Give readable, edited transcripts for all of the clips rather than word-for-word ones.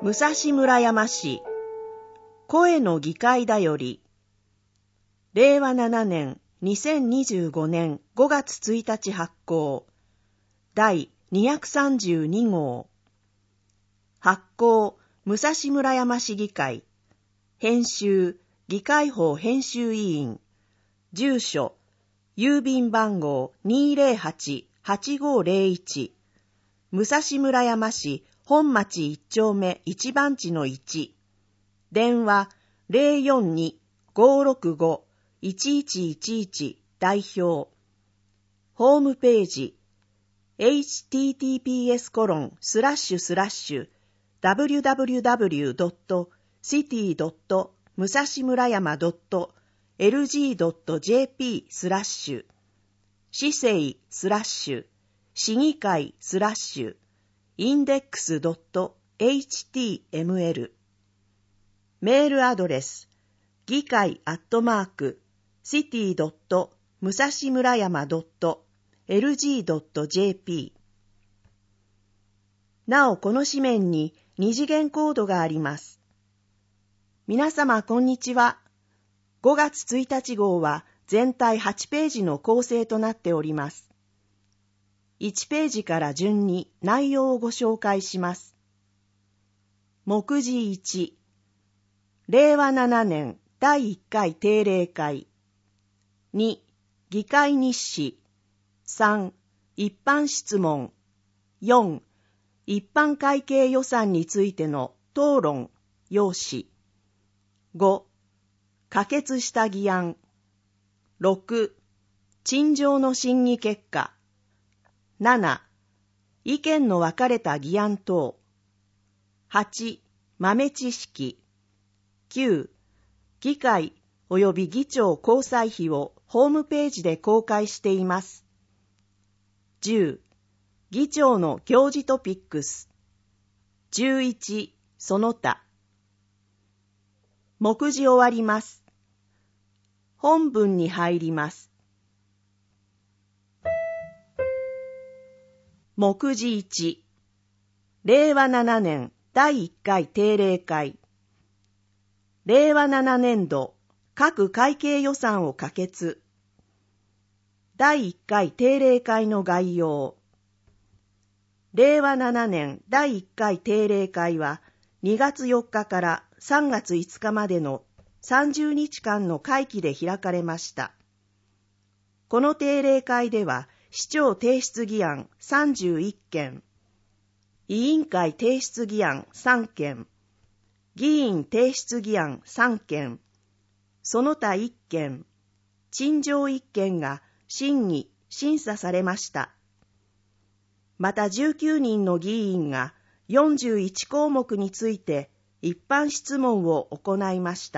武蔵村山市声の議会だより令和7年2025年5月1日発行第232号発行武蔵村山市議会編集議会法編集委員住所郵便番号 208-8501 武蔵村山市本町1丁目1番地の1電話 042-565-1111 代表ホームページhttps://www.city.musashimurayama.lg.jp/ 市政市議会index.html メールアドレス議会@city.musashimurayama.lg.jp なおこの紙面に二次元コードがあります。皆様こんにちは。5月1日号は全体8ページの構成となっております。1ページから順に内容をご紹介します。目次1、令和7年第1回定例会。2、議会日誌。3、一般質問。4、一般会計予算についての討論、要旨。5、可決した議案。6、陳情の審議結果。7、意見の分かれた議案等。8、豆知識。9、議会及び議長交際費をホームページで公開しています。10、議長の行事トピックス。11、その他。目次終わります。本文に入ります。目次1、令和7年第1回定例会。令和7年度各会計予算を可決。第1回定例会の概要。令和7年第1回定例会は2月4日から3月5日までの30日間の会期で開かれました。この定例会では市長提出議案31件、委員会提出議案3件、議員提出議案3件、その他1件、陳情1件が審議・審査されました。また19人の議員が41項目について一般質問を行いました。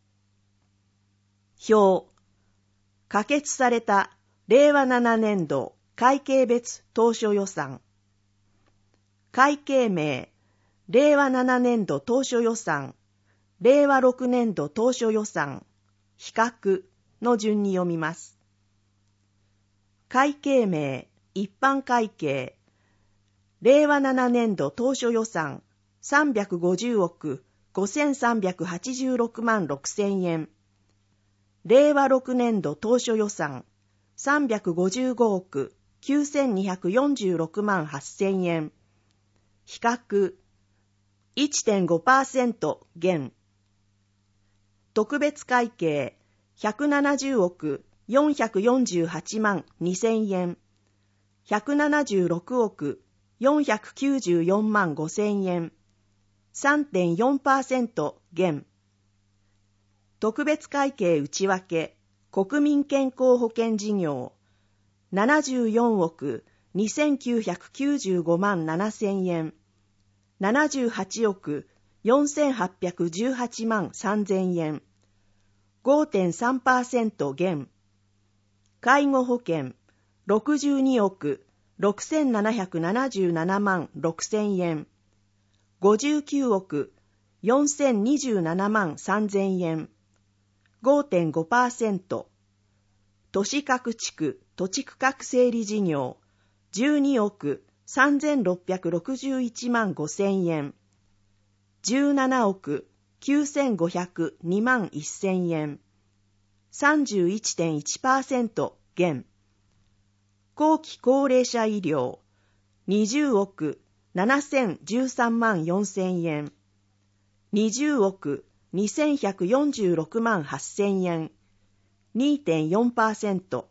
表、可決された令和7年度会計別当初予算。会計名、令和7年度当初予算、令和6年度当初予算、比較の順に読みます。会計名、一般会計、令和7年度当初予算350億5386万6000円。令和6年度当初予算355億9246万8000円。比較 1.5% 減。特別会計170億448万2000円。176億494万5000円。3.4% 減。特別会計内訳国民健康保険事業74億2995万7000円。78億4818万3000円。5.3% 減。介護保険62億6777万6000円。59億4027万3000円。5.5%。都市各地区土地区画整理事業12億3661万5000円。 17億9502万1000円、31.1% 減。後期高齢者医療、20億7013万4000円、20億2146万8000円、2.4%。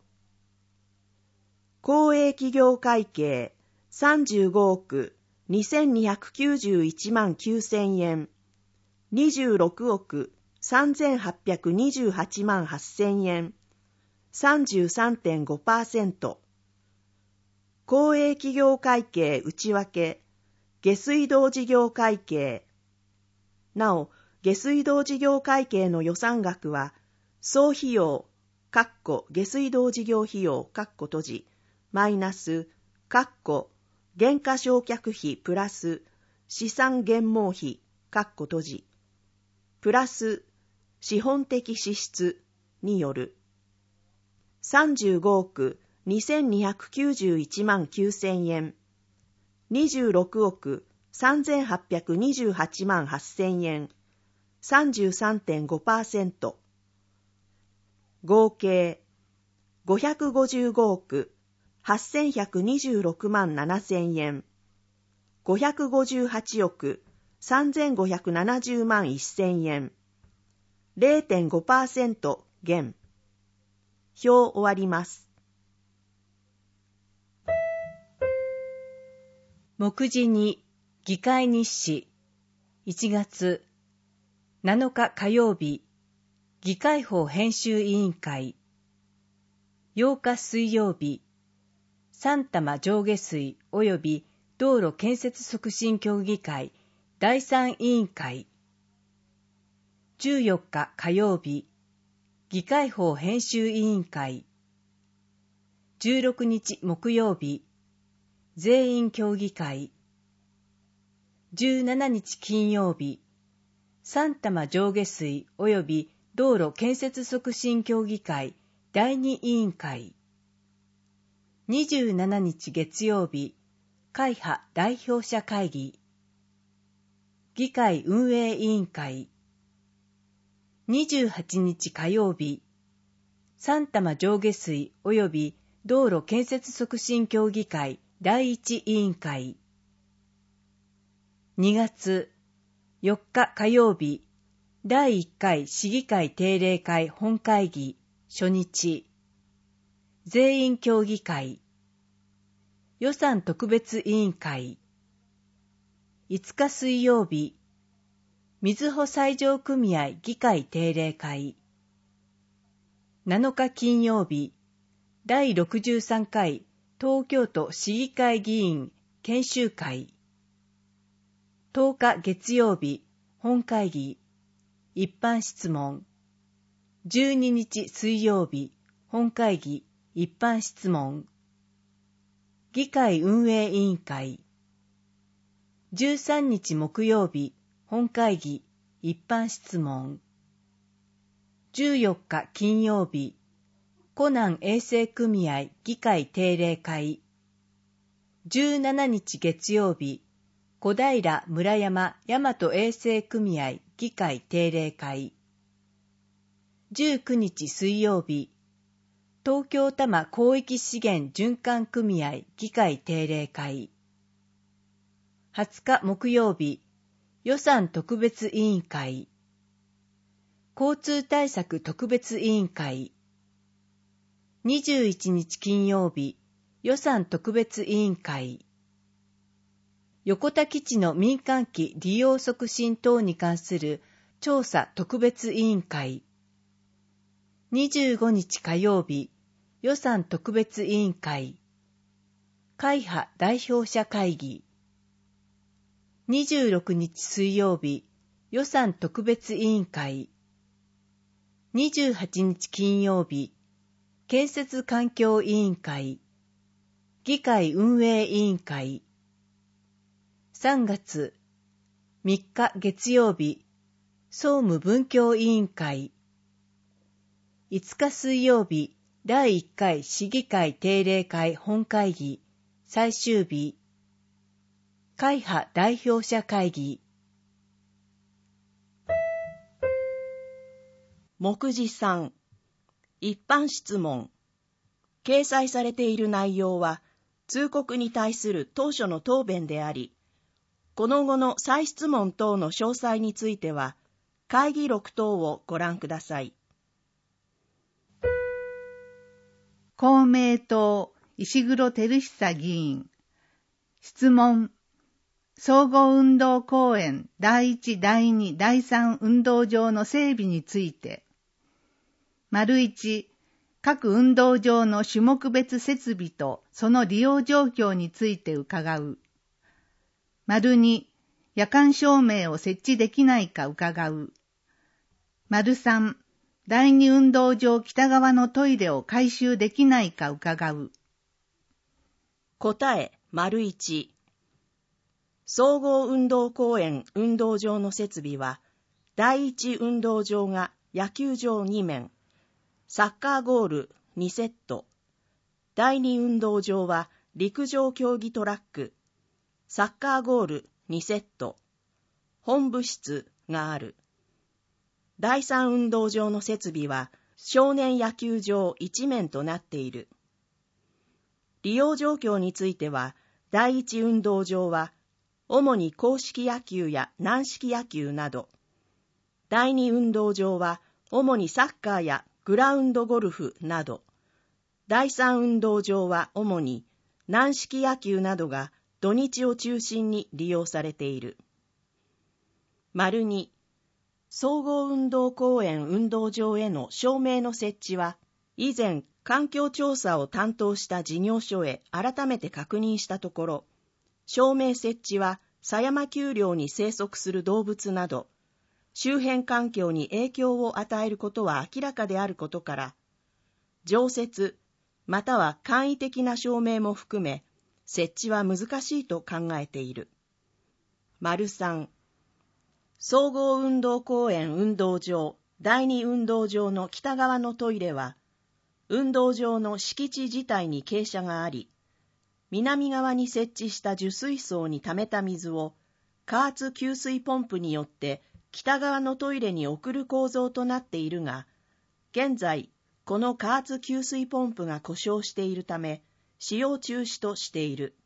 公営企業会計、35億2291万9000円、26億3828万8000円、33.5%。公営企業会計内訳、下水道事業会計。なお、下水道事業会計の予算額は、総費用、下水道事業費用、マイナス、原価償却費プラス、資産減毛費、プラス、資本的支出による、35億2291万9000円、26億3828万8000円、33.5%。合計、555億8126万7000円、558億3570万1000円、0.5% 減。表終わります。 目次に議会日誌1月7日火曜日議会法編集委員会8日水曜日三多摩上下水及び道路建設促進協議会第3委員会14日火曜日議会法編集委員会16日木曜日全員協議会17日金曜日三多摩上下水及び道路建設促進協議会第2委員会27日月曜日会派代表者会議議会運営委員会28日火曜日三多摩上下水及び道路建設促進協議会第1委員会2月4日火曜日第1回市議会定例会本会議初日全員協議会予算特別委員会5日水曜日瑞穂西条組合議会定例会7日金曜日第63回東京都市議会議員研修会10日月曜日本会議一般質問12日水曜日本会議一般質問議会運営委員会13日木曜日本会議一般質問14日金曜日湖南衛生組合議会定例会17日月曜日小平村山大和衛生組合議会定例会19日水曜日東京多摩広域資源循環組合議会定例会20日木曜日予算特別委員会交通対策特別委員会21日金曜日予算特別委員会横田基地の民間機利用促進等に関する調査特別委員会25日火曜日予算特別委員会会派代表者会議26日水曜日予算特別委員会28日金曜日建設環境委員会議会運営委員会3月3日月曜日総務文教委員会5日水曜日第1回市議会定例会本会議最終日会派代表者会議目次3、一般質問。掲載されている内容は、通告に対する当初の答弁であり、この後の再質問等の詳細については、会議録等をご覧ください。 公明党、石黒照久議員。質問。総合運動公園第1、第2、第3運動場の整備について。1、各運動場の種目別設備とその利用状況について伺う。2、夜間照明を設置できないか伺う。3、第2運動場北側のトイレを改修できないか伺う。 答え、1、総合運動公園運動場の設備は、第1運動場が野球場2面、サッカーゴール2セット、第2運動場は陸上競技トラック、サッカーゴール2セット、本部室がある。第3運動場の設備は少年野球場1面となっている。利用状況については、第1運動場は主に硬式野球や軟式野球など、第2運動場は主にサッカーやグラウンドゴルフなど、第3運動場は主に軟式野球などが土日を中心に利用されている。2、総合運動公園運動場への照明の設置は、以前環境調査を担当した事業所へ改めて確認したところ、照明設置は狭山丘陵に生息する動物など、周辺環境に影響を与えることは明らかであることから、常設または簡易的な照明も含め、設置は難しいと考えている。3、総合運動公園運動場第2運動場の北側のトイレは、運動場の敷地自体に傾斜があり、南側に設置した受水槽に溜めた水を加圧給水ポンプによって北側のトイレに送る構造となっているが、現在この加圧給水ポンプが故障しているため使用中止としている。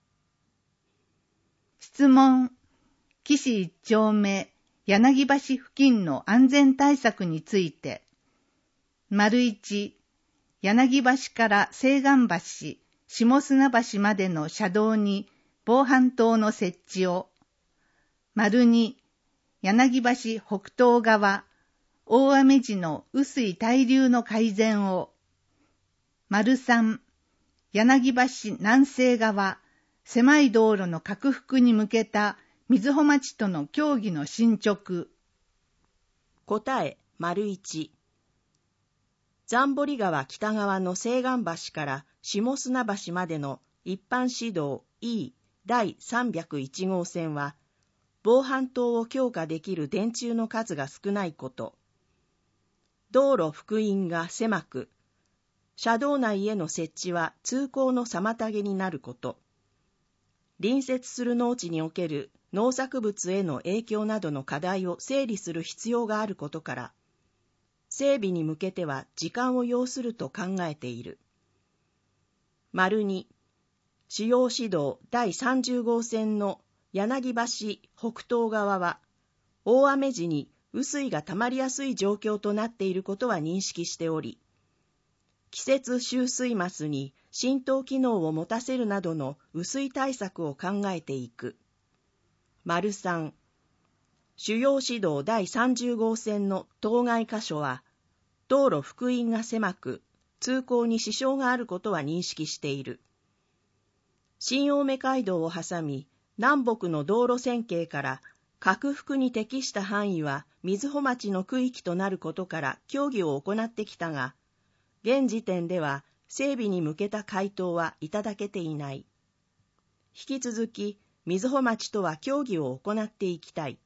質問。岸一丁目柳橋付近の安全対策について。1、柳橋から西岸橋、下砂橋までの車道に防犯灯の設置を。2、柳橋北東側、大雨時の雨水滞留の改善を。3、柳橋南西側、狭い道路の拡幅に向けた瑞穂町との協議の進捗。 答え、1、残堀川北側の西岸橋から下砂橋までの一般市道 E 第301号線は、防犯灯を強化できる電柱の数が少ないこと、道路幅員が狭く、車道内への設置は通行の妨げになること、隣接する農地における農作物への影響などの課題を整理する必要があることから、整備に向けては時間を要すると考えている。2、主要市道第30号線の柳橋北東側は、大雨時に雨水が溜まりやすい状況となっていることは認識しており、季節集水マスに浸透機能を持たせるなどの雨水対策を考えていく。3、主要市道第30号線の当該箇所は、道路幅員が狭く、通行に支障があることは認識している。新青梅街道を挟み、南北の道路線形から拡幅に適した範囲は瑞穂町の区域となることから協議を行ってきたが、現時点では整備に向けた回答はいただけていない。引き続き、瑞穂町とは協議を行っていきたい。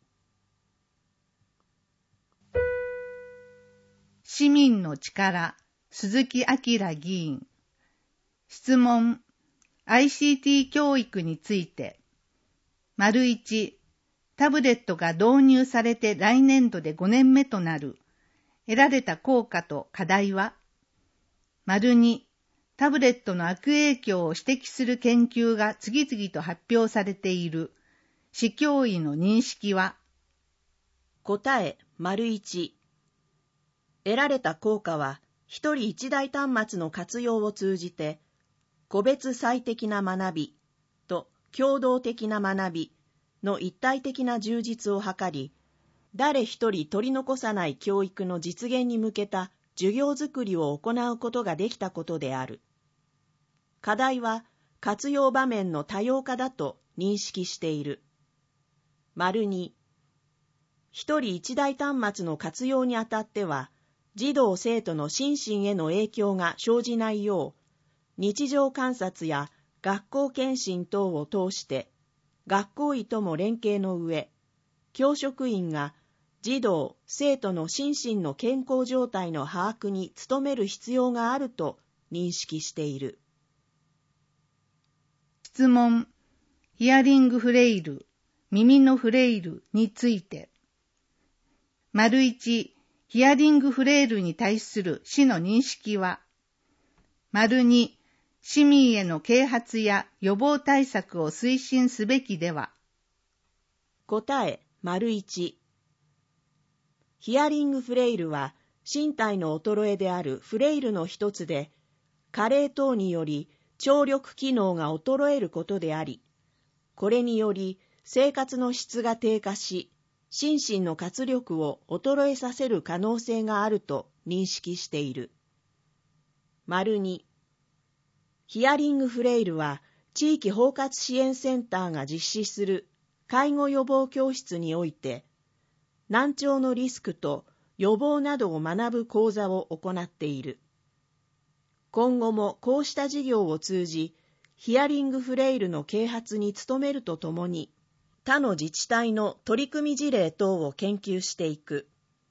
市民の力、鈴木明議員。質問。ICT 教育について。1、タブレットが導入されて来年度で5年目となる得られた効果と課題は、2、タブレットの悪影響を指摘する研究が次々と発表されている。市教委の認識は、 答え 1、得られた効果は、一人一台端末の活用を通じて、個別最適な学びと共同的な学びの一体的な充実を図り、誰一人取り残さない教育の実現に向けた授業づくりを行うことができたことである。課題は活用場面の多様化だと認識している。2、一人一台端末の活用にあたっては、児童生徒の心身への影響が生じないよう、日常観察や学校検診等を通して、学校医とも連携の上、教職員が児童・生徒の心身の健康状態の把握に努める必要があると認識している。 質問、ヒアリングフレイル、耳のフレイルについて。1、ヒアリングフレイルに対する市の認識は、2、市民への啓発や予防対策を推進すべきでは。 答え 1、ヒアリングフレイルは身体の衰えであるフレイルの一つで、加齢等により聴力機能が衰えることであり、これにより生活の質が低下し、心身の活力を衰えさせる可能性があると認識している。2、ヒアリングフレイルは地域包括支援センターが実施する介護予防教室において、難聴のリスクと予防などを学ぶ講座を行っている。今後もこうした事業を通じ、ヒアリングフレイルの啓発に努めるとともに、他の自治体の取り組み事例等を研究していく。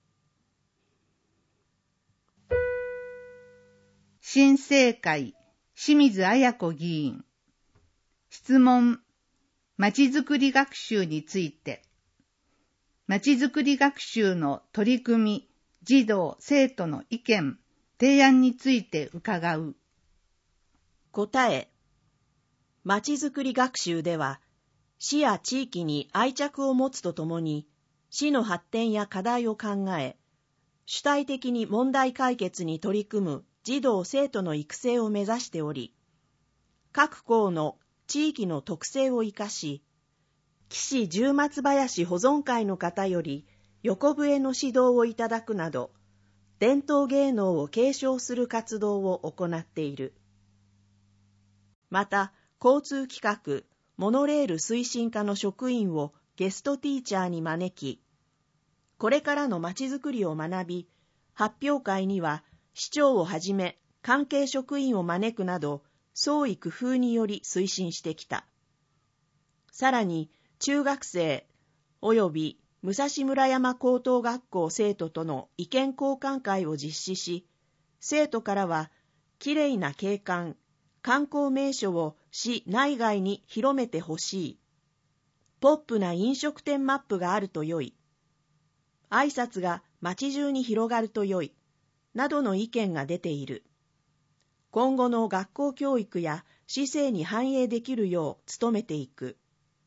新生会、清水綾子議員。質問、まちづくり学習について。まちづくり学習の取り組み、児童・生徒の意見、提案について伺う。 答え、まちづくり学習では、市や地域に愛着を持つとともに、市の発展や課題を考え、主体的に問題解決に取り組む児童生徒の育成を目指しており、各校の地域の特性を生かし、岸十松林保存会の方より横笛の指導をいただくなど、伝統芸能を継承する活動を行っている。また、交通企画、モノレール推進課の職員をゲストティーチャーに招き、これからのまちづくりを学び、発表会には市長をはじめ関係職員を招くなど、創意工夫により推進してきた。さらに、中学生及び武蔵村山高等学校生徒との意見交換会を実施し、生徒からは、きれいな景観、観光名所を市内外に広めてほしい。ポップな飲食店マップがあると良い。挨拶が街中に広がると良い。などの意見が出ている。今後の学校教育や市政に反映できるよう努めていく。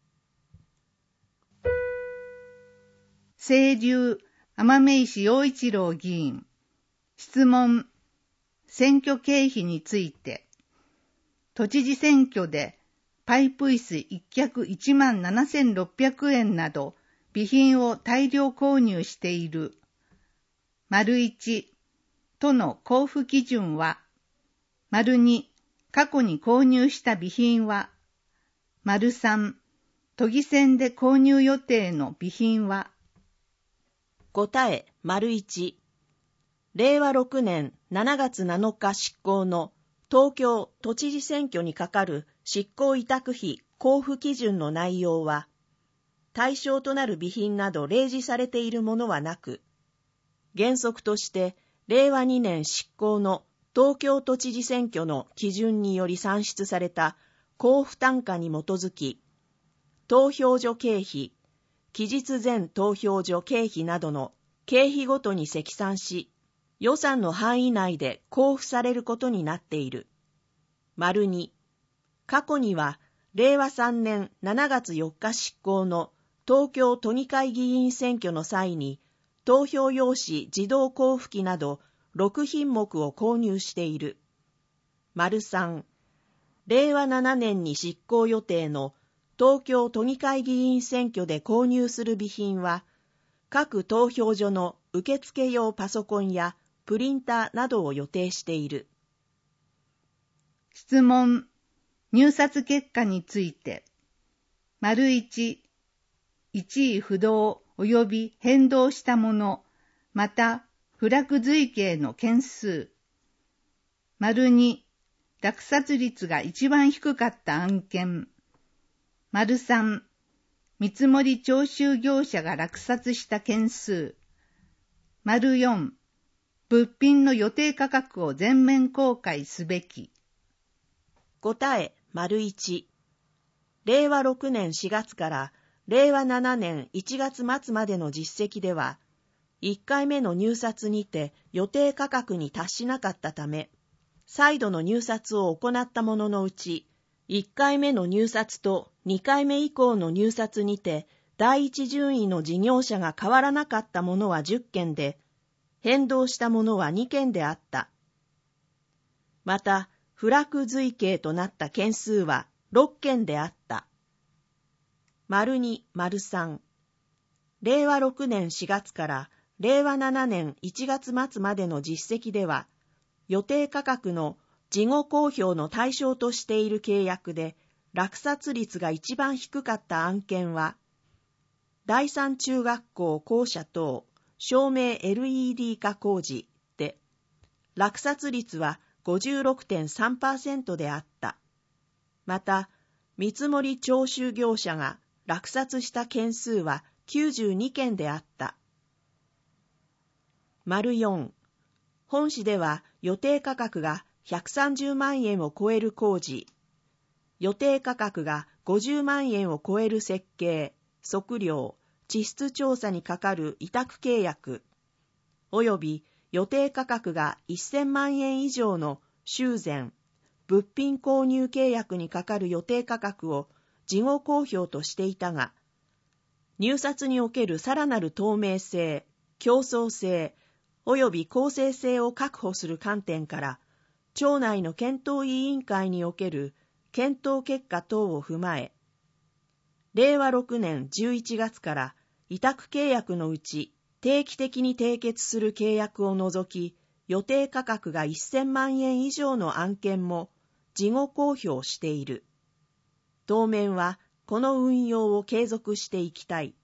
清流、天女石陽一郎議員。質問、選挙経費について。都知事選挙でパイプ椅子1脚17,600円など備品を大量購入している。1、都の交付基準は。2、過去に購入した備品は。3、都議選で購入予定の備品は。 答え 1、令和6年7月7日執行の東京都知事選挙にかかる執行委託費交付基準の内容は、対象となる備品など例示されているものはなく、原則として令和2年執行の東京都知事選挙の基準により算出された交付単価に基づき、投票所経費、期日前投票所経費などの経費ごとに積算し予算の範囲内で交付されることになっている。2、過去には令和3年7月4日執行の東京都議会議員選挙の際に投票用紙自動交付機など6品目を購入している。3、令和7年に執行予定の東京都議会議員選挙で購入する備品は、各投票所の受付用パソコンやプリンターなどを予定している。 質問、入札結果について。1、1位不動及び変動したもの、また不落随形の件数。2、落札率が一番低かった案件。3、見積徴収業者が落札した件数。4、物品の予定価格を全面公開すべき。 答え、1、令和6年4月から令和7年1月末までの実績では、1回目の入札にて予定価格に達しなかったため、再度の入札を行ったもののうち、1回目の入札と2回目以降の入札にて第一順位の事業者が変わらなかったものは10件で、変動したものは2件であった。また、不落随形となった件数は6件であった。2、3、令和6年4月から令和7年1月末までの実績では、予定価格の事後公表の対象としている契約で落札率が一番低かった案件は、第三中学校校舎等照明 LED 化工事で、落札率は 56.3% であった。また、見積徴収業者が落札した件数は92件であった。4、本市では予定価格が130万円を超える工事、予定価格が50万円を超える設計、測量、地質調査にかかる委託契約、および予定価格が1000万円以上の修繕、物品購入契約にかかる予定価格を事後公表としていたが、入札におけるさらなる透明性、競争性、および公正性を確保する観点から、庁内の検討委員会における検討結果等を踏まえ、令和6年11月から委託契約のうち定期的に締結する契約を除き、予定価格が1000万円以上の案件も事後公表している。当面はこの運用を継続していきたい。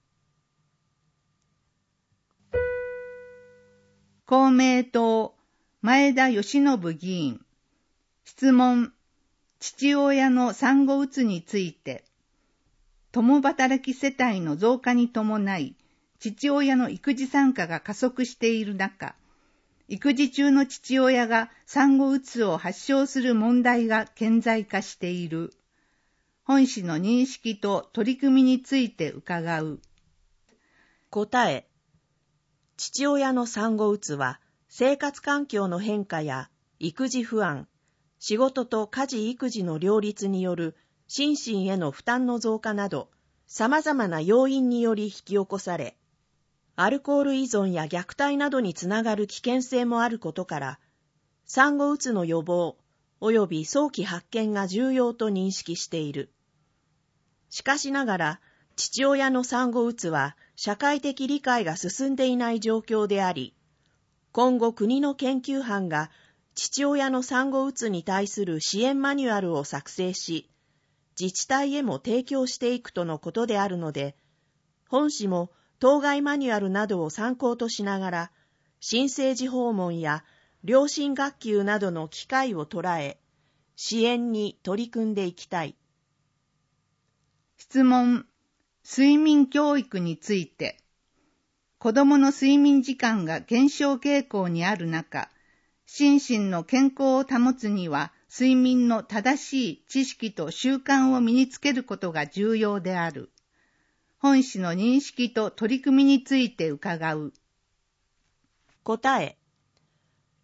公明党、前田義信議員。質問、父親の産後うつについて。共働き世帯の増加に伴い、父親の育児参加が加速している中、育児中の父親が産後うつを発症する問題が顕在化している。本市の認識と取り組みについて伺う。 答え、父親の産後うつは生活環境の変化や育児不安、仕事と家事育児の両立による心身への負担の増加など様々な要因により引き起こされ、アルコール依存や虐待などにつながる危険性もあることから、産後うつの予防及び早期発見が重要と認識している。しかしながら、父親の産後うつは社会的理解が進んでいない状況であり、今後国の研究班が父親の産後うつに対する支援マニュアルを作成し、自治体へも提供していくとのことであるので、本市も当該マニュアルなどを参考としながら、新生児訪問や両親学級などの機会を捉え、支援に取り組んでいきたい。 質問、睡眠教育について。子どもの睡眠時間が減少傾向にある中、心身の健康を保つには、睡眠の正しい知識と習慣を身につけることが重要である。本市の認識と取り組みについて伺う。 答え、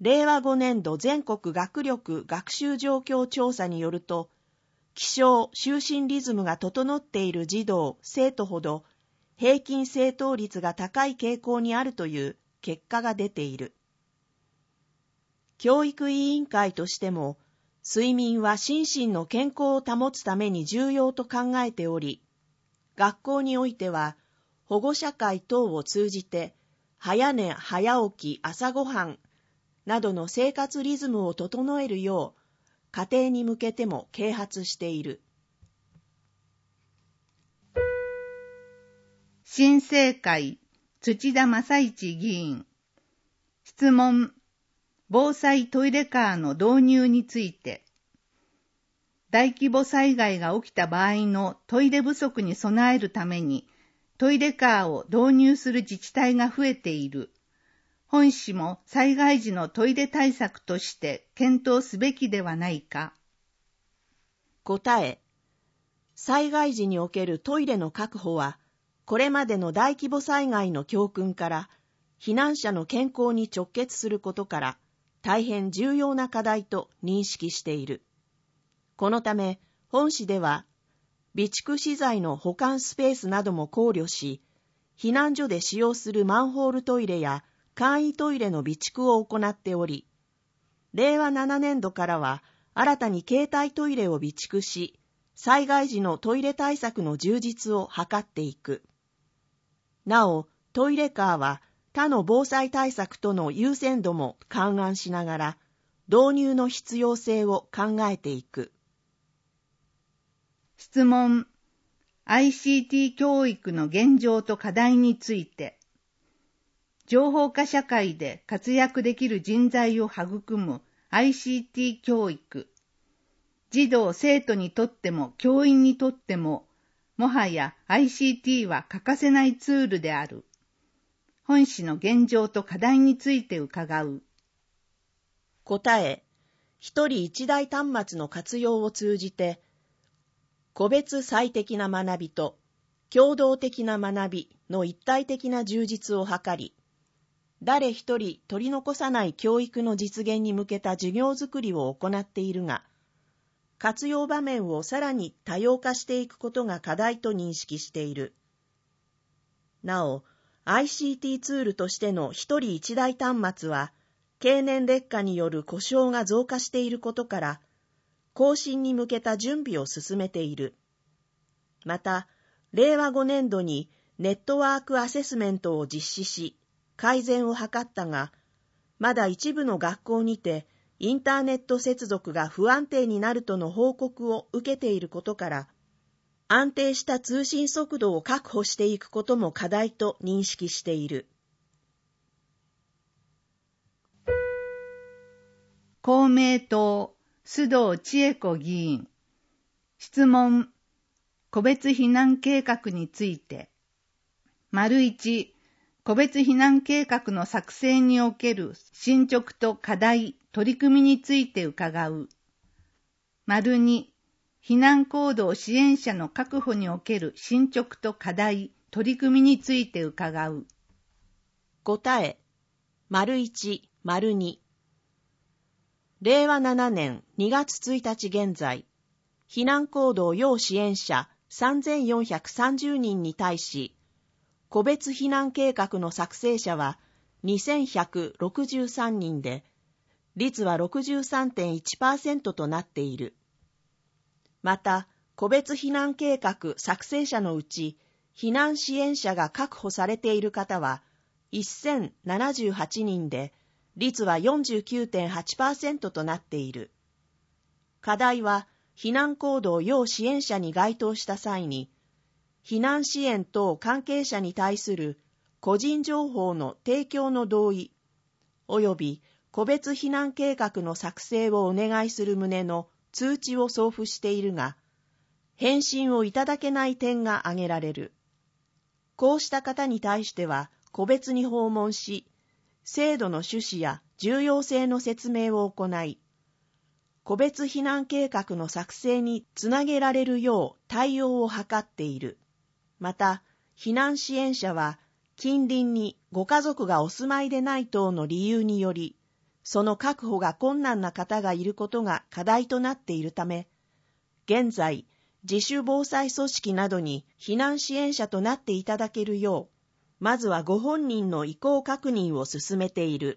令和5年度全国学力学習状況調査によると、起床・就寝リズムが整っている児童・生徒ほど平均正答率が高い傾向にあるという結果が出ている。教育委員会としても、睡眠は心身の健康を保つために重要と考えており、学校においては保護者会等を通じて早寝早起き朝ごはんなどの生活リズムを整えるよう家庭に向けても啓発している。 新生会土田正一議員。質問。防災トイレカーの導入について。大規模災害が起きた場合のトイレ不足に備えるためにトイレカーを導入する自治体が増えている。本市も災害時のトイレ対策として検討すべきではないか。 答え。災害時におけるトイレの確保は、これまでの大規模災害の教訓から、避難者の健康に直結することから、大変重要な課題と認識している。このため、本市では、備蓄資材の保管スペースなども考慮し、避難所で使用するマンホールトイレや簡易トイレの備蓄を行っており、令和7年度からは新たに携帯トイレを備蓄し、災害時のトイレ対策の充実を図っていく。なお、トイレカーは他の防災対策との優先度も勘案しながら、導入の必要性を考えていく。 質問。ICT 教育の現状と課題について。情報化社会で活躍できる人材を育む ICT 教育。児童・生徒にとっても教員にとっても、もはや ICT は欠かせないツールである。本市の現状と課題について伺う。 答え。一人一台端末の活用を通じて、個別最適な学びと共同的な学びの一体的な充実を図り、誰一人取り残さない教育の実現に向けた授業づくりを行っているが、活用場面をさらに多様化していくことが課題と認識している。なお、ICT ツールとしての一人一台端末は、経年劣化による故障が増加していることから、更新に向けた準備を進めている。また、令和5年度にネットワークアセスメントを実施し、改善を図ったが、まだ一部の学校にてインターネット接続が不安定になるとの報告を受けていることから、安定した通信速度を確保していくことも課題と認識している。 公明党須藤千恵子議員。質問。個別避難計画について。1、個別避難計画の作成における進捗と課題、取り組みについて伺う。2、避難行動支援者の確保における進捗と課題、取り組みについて伺う。 答え。1、2。令和7年2月1日現在、避難行動要支援者3430人に対し、個別避難計画の作成者は2163人で、率は 63.1% となっている。また、個別避難計画作成者のうち、避難支援者が確保されている方は1078人で、率は 49.8% となっている。課題は、避難行動要支援者に該当した際に、避難支援等関係者に対する個人情報の提供の同意、及び個別避難計画の作成をお願いする旨の通知を送付しているが、返信をいただけない点が挙げられる。こうした方に対しては、個別に訪問し、制度の趣旨や重要性の説明を行い、個別避難計画の作成につなげられるよう対応を図っている。また、避難支援者は近隣にご家族がお住まいでない等の理由により、 その確保が困難な方がいることが課題となっているため、現在、自主防災組織などに避難支援者となっていただけるよう、まずはご本人の意向確認を進めている。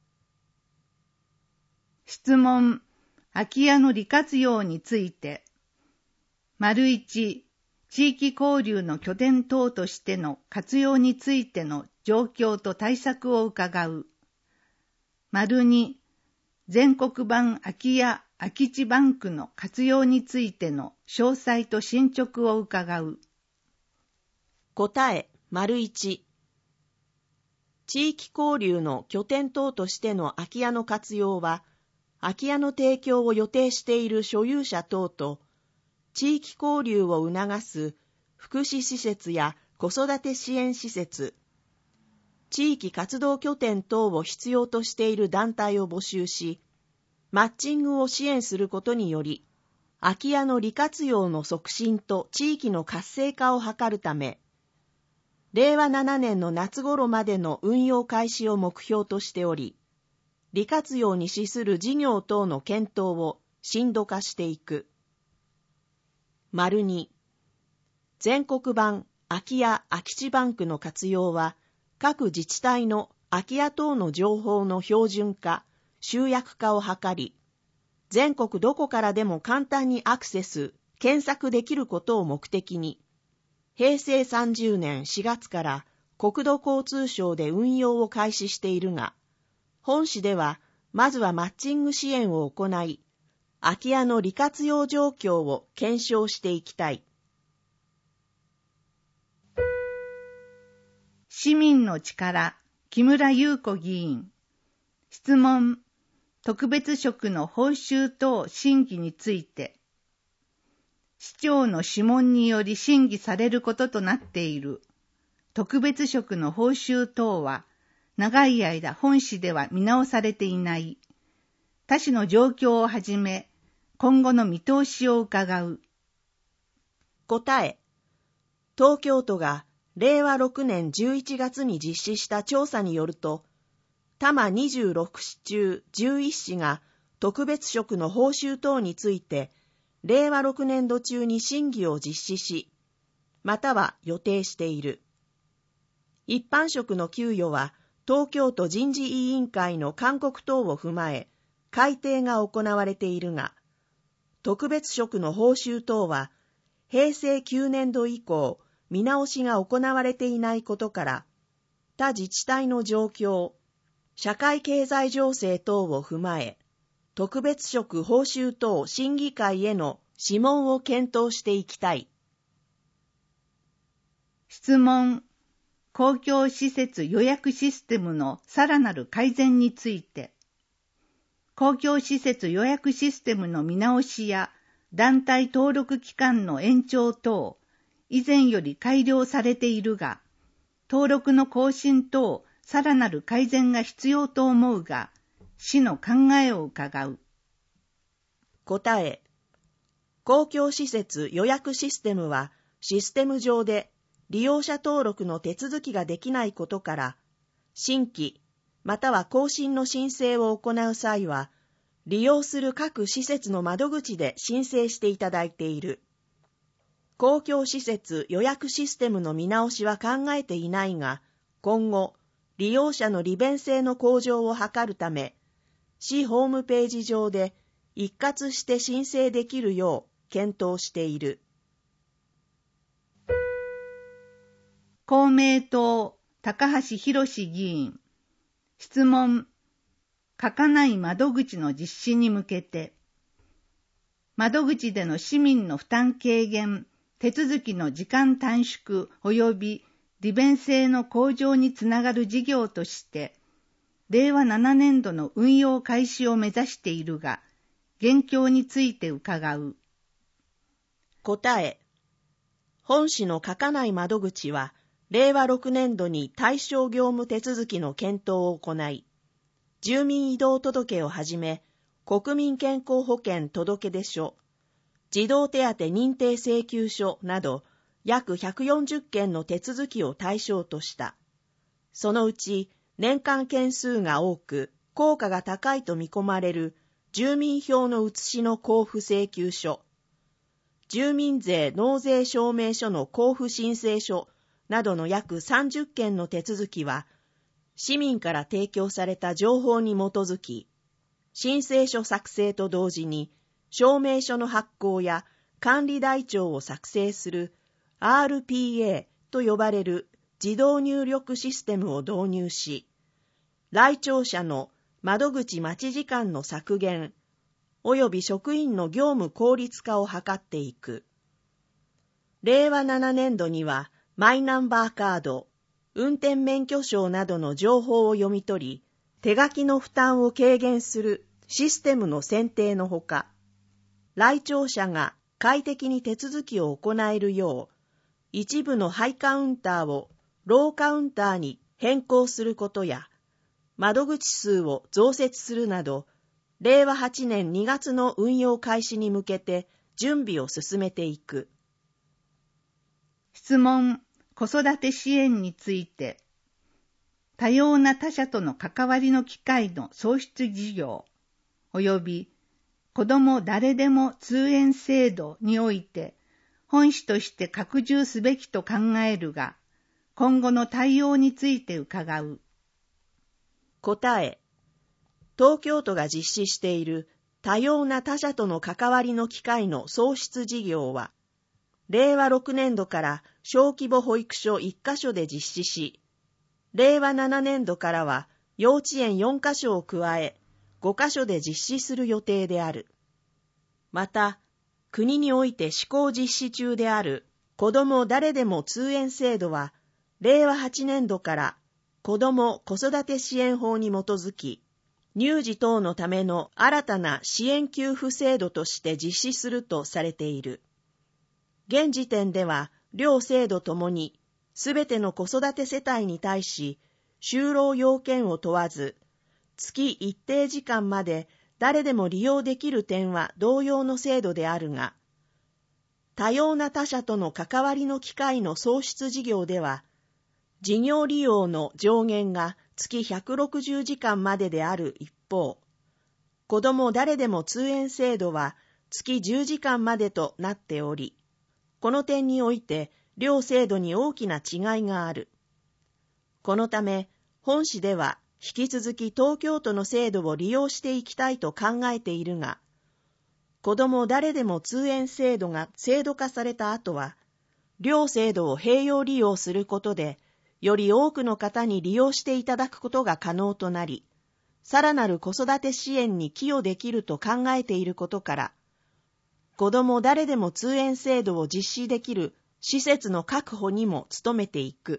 質問、空き家の利活用について。1、地域交流の拠点等としての活用についての状況と対策を伺う。2、全国版空き家・空き地バンクの活用についての詳細と進捗を伺う。 答え、1、地域交流の拠点等としての空き家の活用は、空き家の提供を予定している所有者等と、地域交流を促す福祉施設や子育て支援施設、地域活動拠点等を必要としている団体を募集し、マッチングを支援することにより、空き家の利活用の促進と地域の活性化を図るため、令和7年の夏頃までの運用開始を目標としており、利活用に資する事業等の検討を深度化していく。2、全国版空き家・空き地バンクの活用は、各自治体の空き家等の情報の標準化、集約化を図り、全国どこからでも簡単にアクセス、検索できることを目的に、平成30年4月から国土交通省で運用を開始しているが、本市ではまずはマッチング支援を行い、空き家の利活用状況を検証していきたい。 市民の力、木村裕子議員。質問、特別職の報酬等審議について。市長の諮問により審議されることとなっている特別職の報酬等は、長い間本市では見直されていない。他市の状況をはじめ、今後の見通しを伺う。 答え、東京都が令和6年11月に実施した調査によると、多摩26市中11市が特別職の報酬等について、令和6年度中に審議を実施し、または予定している。一般職の給与は、東京都人事委員会の勧告等を踏まえ、改定が行われているが、特別職の報酬等は、平成9年度以降、見直しが行われていないことから、他自治体の状況、社会経済情勢等を踏まえ、特別職報酬等審議会への諮問を検討していきたい。 質問、公共施設予約システムのさらなる改善について。公共施設予約システムの見直しや団体登録期間の延長等、以前より改良されているが、登録の更新等さらなる改善が必要と思うが、市の考えを伺う。 答え、公共施設予約システムはシステム上で利用者登録の手続きができないことから、新規または更新の申請を行う際は、利用する各施設の窓口で申請していただいている。公共施設予約システムの見直しは考えていないが、今後、利用者の利便性の向上を図るため、市ホームページ上で一括して申請できるよう検討している。 公明党、高橋博議員。質問、書かない窓口の実施に向けて。窓口での市民の負担軽減、手続きの時間短縮及び利便性の向上につながる事業として、令和7年度の運用開始を目指しているが、現況について伺う。 答え、本市の書かない窓口は、令和6年度に対象業務手続きの検討を行い、住民移動届をはじめ、国民健康保険届出書、児童手当認定請求書など、約140件の手続きを対象とした。そのうち、年間件数が多く、 効果が高いと見込まれる住民票の写しの交付請求書、住民税納税証明書の交付申請書などの約30件の手続きは、市民から提供された情報に基づき、申請書作成と同時に証明書の発行や管理台帳を作成する RPA と呼ばれる自動入力システムを導入し、来庁者の窓口待ち時間の削減、及び職員の業務効率化を図っていく。令和7年度にはマイナンバーカード、運転免許証などの情報を読み取り、手書きの負担を軽減するシステムの選定のほか、来庁者が快適に手続きを行えるよう、一部のハイカウンターをローカウンターに変更することや、窓口数を増設するなど、令和8年2月の運用開始に向けて準備を進めていく。 質問、子育て支援について、多様な他者との関わりの機会の創出事業、および子ども誰でも通園制度において、本旨として拡充すべきと考えるが、今後の対応について伺う。 答え、東京都が実施している多様な他者との関わりの機会の創出事業は、令和6年度から小規模保育所1カ所で実施し、令和7年度からは幼稚園4カ所を加え、5カ所で実施する予定である。また、国において施行実施中である子ども誰でも通園制度は、令和8年度から子ども子育て支援法に基づき、乳児等のための新たな支援給付制度として実施するとされている。現時点では、両制度ともに、すべての子育て世帯に対し、就労要件を問わず、月一定時間まで誰でも利用できる点は同様の制度であるが、多様な他者との関わりの機会の創出事業では、事業利用の上限が月160時間までである一方、子ども誰でも通園制度は月10時間までとなっており、この点において両制度に大きな違いがある。このため、本市では引き続き東京都の制度を利用していきたいと考えているが、子ども誰でも通園制度が制度化された後は、両制度を併用利用することで、より多くの方に利用していただくことが可能となり、さらなる子育て支援に寄与できると考えていることから、子ども誰でも通園制度を実施できる施設の確保にも努めていく。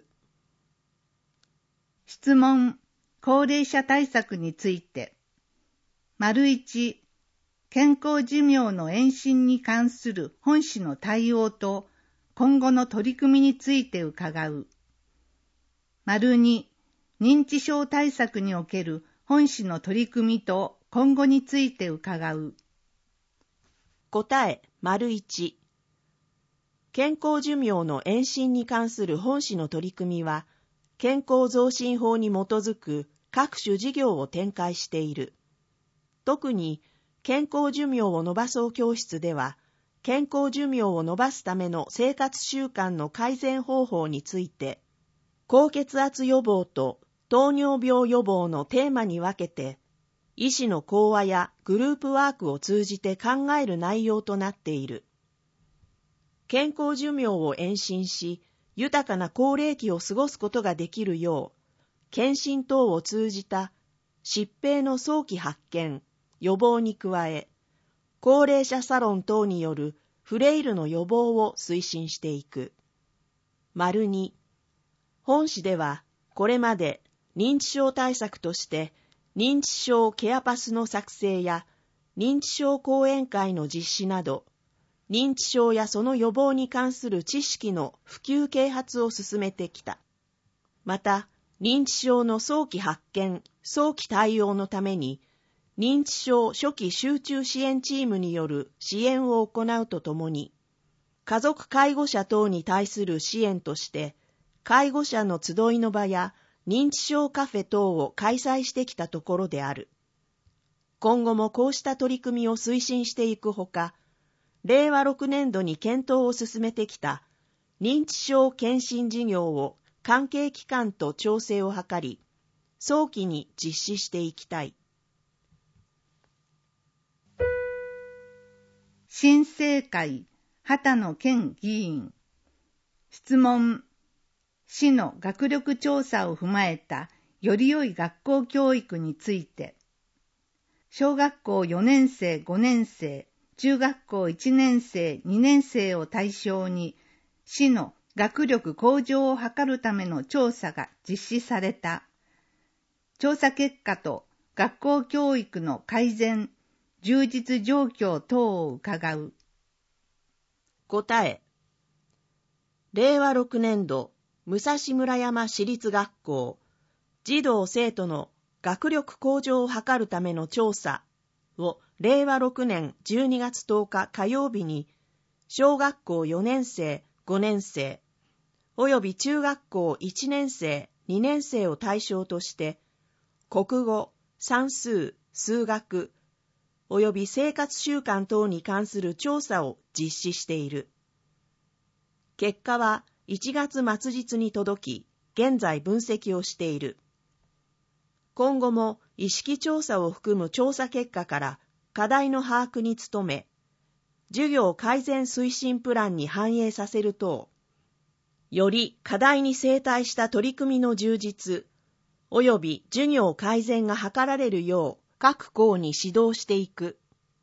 質問、高齢者対策について。1、健康寿命の延伸に関する本市の対応と今後の取り組みについて伺う。2、認知症対策における本市の取り組みと今後について伺う。 答え、1、健康寿命の延伸に関する本市の取り組みは、健康増進法に基づく各種事業を展開している。特に、健康寿命を延ばそう教室では、健康寿命を延ばすための生活習慣の改善方法について、高血圧予防と糖尿病予防のテーマに分けて、医師の講話やグループワークを通じて考える内容となっている。健康寿命を延伸し、豊かな高齢期を過ごすことができるよう、検診等を通じた疾病の早期発見、予防に加え、高齢者サロン等によるフレイルの予防を推進していく。2、本市ではこれまで認知症対策として認知症ケアパスの作成や認知症講演会の実施など、認知症やその予防に関する知識の普及啓発を進めてきた。また、認知症の早期発見、早期対応のために、認知症初期集中支援チームによる支援を行うとともに、家族介護者等に対する支援として、介護者の集いの場や認知症カフェ等を開催してきたところである。今後もこうした取り組みを推進していくほか、令和6年度に検討を進めてきた認知症検診事業を関係機関と調整を図り、早期に実施していきたい。 新政会畑野健議員。質問。市の学力調査を踏まえたより良い学校教育について、小学校4年生5年生、中学校1年生2年生を対象に、市の学力向上を図るための調査が実施された。調査結果と学校教育の改善、充実状況等を伺う。 答え。令和6年度、武蔵村山市立学校、児童生徒の学力向上を図るための調査を令和6年12月10日火曜日に、小学校4年生、5年生、および中学校1年生、2年生を対象として、国語、算数、数学、および生活習慣等に関する調査を実施している。結果は1月末日に届き、現在分析をしている。今後も意識調査を含む調査結果から課題の把握に努め、授業改善推進プランに反映させる等、より課題に正対した取り組みの充実、および授業改善が図られるよう各校に指導していく。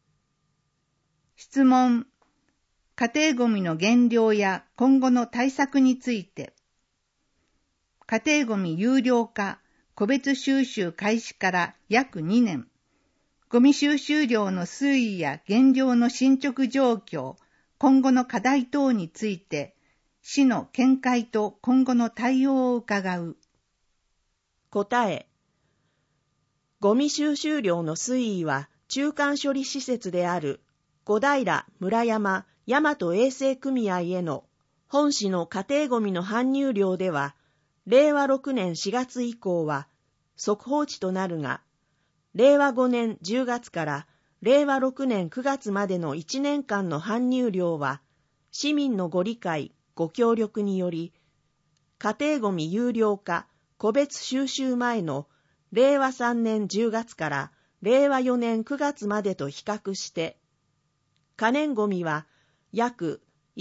質問。家庭ごみの減量や今後の対策について。家庭ごみ有料化、個別収集開始から約2年。ごみ収集量の推移や減量の進捗状況、今後の課題等について、市の見解と今後の対応を伺う。 答え。ごみ収集量の推移は中間処理施設である小平、村山、大和衛生組合への本市の家庭ごみの搬入量では、令和6年4月以降は速報値となるが、令和5年10月から令和6年9月までの1年間の搬入量は、市民のご理解、ご協力により、家庭ごみ有料化、個別収集前の令和3年10月から令和4年9月までと比較して、可燃ごみは約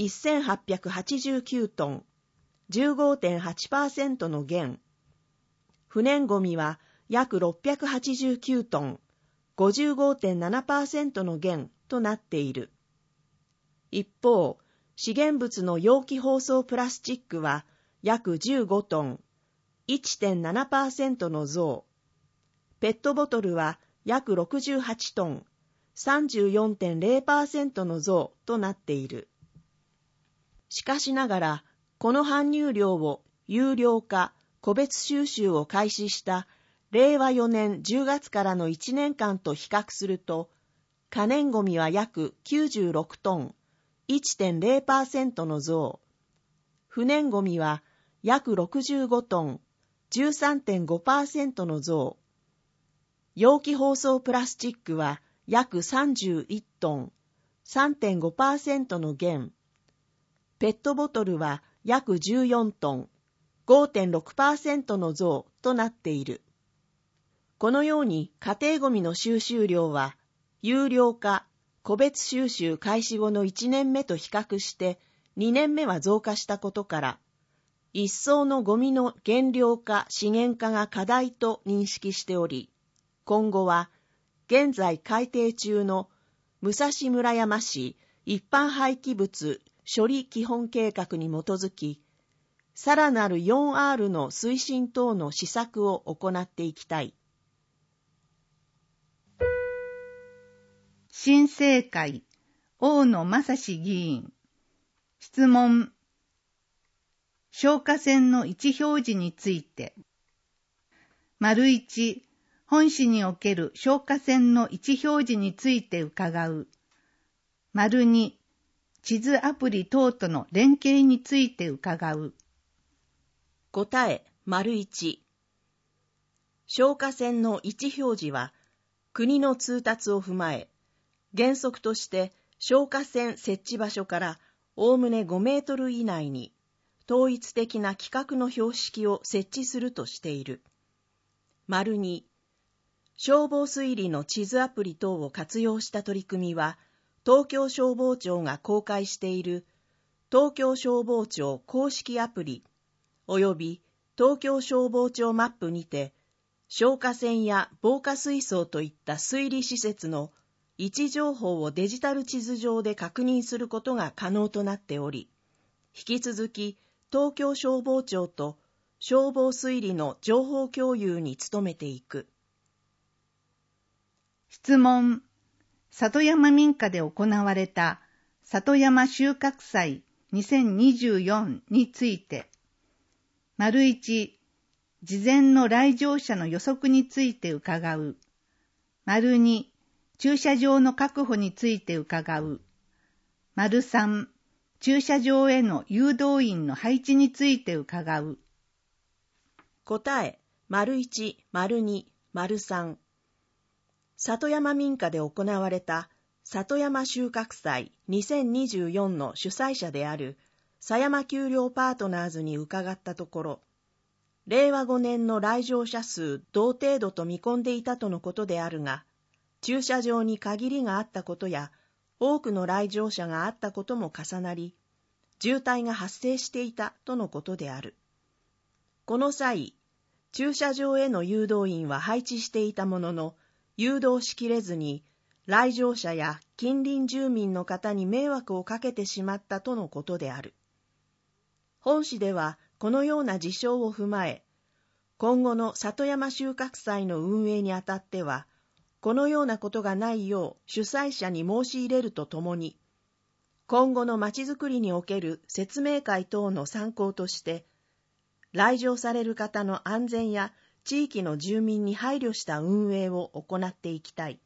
1889トン、15.8% の減。不燃ごみは約689トン、55.7% の減となっている。一方、資源物の容器包装プラスチックは約15トン、1.7% の増。ペットボトルは約68トン、34.0% の増となっている。しかしながら、この搬入量を有料化、個別収集を開始した令和4年10月からの1年間と比較すると、可燃ごみは約96トン、1.0% の増。不燃ごみは約65トン、13.5% の増。容器包装プラスチックは約31トン、3.5% の減。ペットボトルは約14トン、5.6% の増となっている。このように家庭ごみの収集量は、有料化、個別収集開始後の1年目と比較して2年目は増加したことから、一層のゴミの減量化、資源化が課題と認識しており、今後は現在改定中の武蔵村山市一般廃棄物処理基本計画に基づき、さらなる 4R の推進等の施策を行っていきたい。 新政会大野正史議員。質問。消火栓の位置表示について。1、本市における消火栓の位置表示について伺う。2、地図アプリ等との連携について伺う。 答え、1、 消火栓の位置表示は、国の通達を踏まえ、原則として消火栓設置場所からおおむね5メートル以内に、統一的な規格の標識を設置するとしている。2、消防推理の地図アプリ等を活用した取り組みは、東京消防庁が公開している東京消防庁公式アプリ及び東京消防庁マップにて、消火栓や防火水槽といった水利施設の位置情報をデジタル地図上で確認することが可能となっており、引き続き東京消防庁と消防推理の情報共有に努めていく。 質問。里山民家で行われた里山収穫祭2024について。1、事前の来場者の予測について伺う。2、駐車場の確保について伺う。3、駐車場への誘導員の配置について伺う。 答え、1、2、3。里山民家で行われた里山収穫祭2024の主催者である狭山丘陵パートナーズに伺ったところ、令和5年の来場者数同程度と見込んでいたとのことであるが、駐車場に限りがあったことや、多くの来場者があったことも重なり、渋滞が発生していたとのことである。この際、駐車場への誘導員は配置していたものの、誘導しきれずに、来場者や近隣住民の方に迷惑をかけてしまったとのことである。本誌では、このような事象を踏まえ、今後の里山収穫祭の運営にあたっては、このようなことがないよう主催者に申し入れるとともに、今後のまちづくりにおける説明会等の参考として、来場される方の安全や地域の住民に配慮した運営を行っていきたい。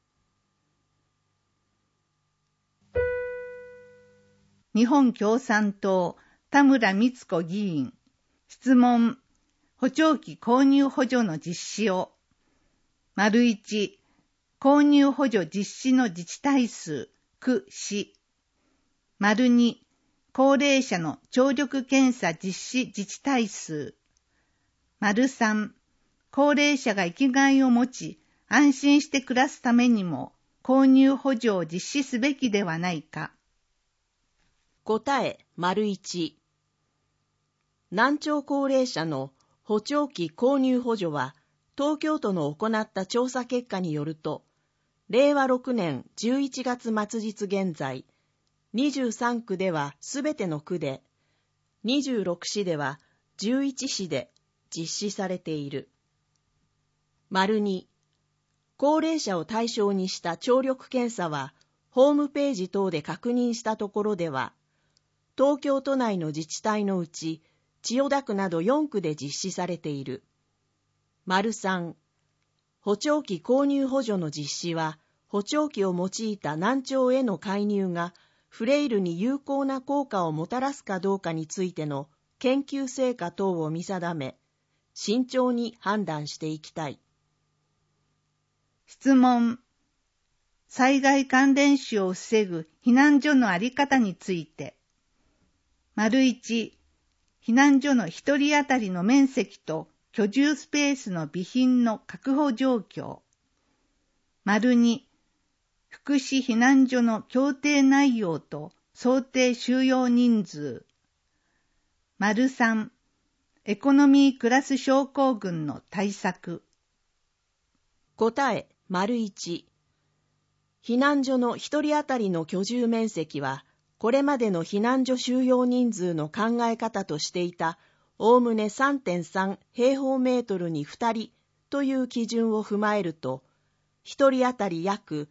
日本共産党田村光子議員。質問。補聴器購入補助の実施を。1、購入補助実施の自治体数、区、市。2、高齢者の聴力検査実施自治体数。3、高齢者が生きがいを持ち、安心して暮らすためにも、購入補助を実施すべきではないか。 答え、1、難聴高齢者の補聴器購入補助は、東京都の行った調査結果によると、令和6年11月末日現在、23区ではすべての区で、26市では11市で実施されている。2、高齢者を対象にした聴力検査は、ホームページ等で確認したところでは、東京都内の自治体のうち、千代田区など4区で実施されている。3、補聴器購入補助の実施は、補聴器を用いた難聴への介入が、フレイルに有効な効果をもたらすかどうかについての研究成果等を見定め、慎重に判断していきたい。 質問。災害関連死を防ぐ避難所のあり方について。1、避難所の一人当たりの面積と居住スペースの備品の確保状況。2、福祉避難所の協定内容と想定収容人数。3、エコノミークラス症候群の対策。 答え、1、避難所の一人当たりの居住面積は、これまでの避難所収容人数の考え方としていた、おおむね 3.3 平方メートルに2人という基準を踏まえると、一人当たり約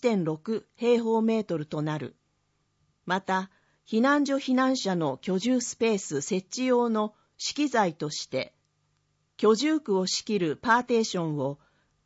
1.6 平方メートルとなる。また、避難所避難者の居住スペース設置用の資機材として、居住区を仕切るパーテーションを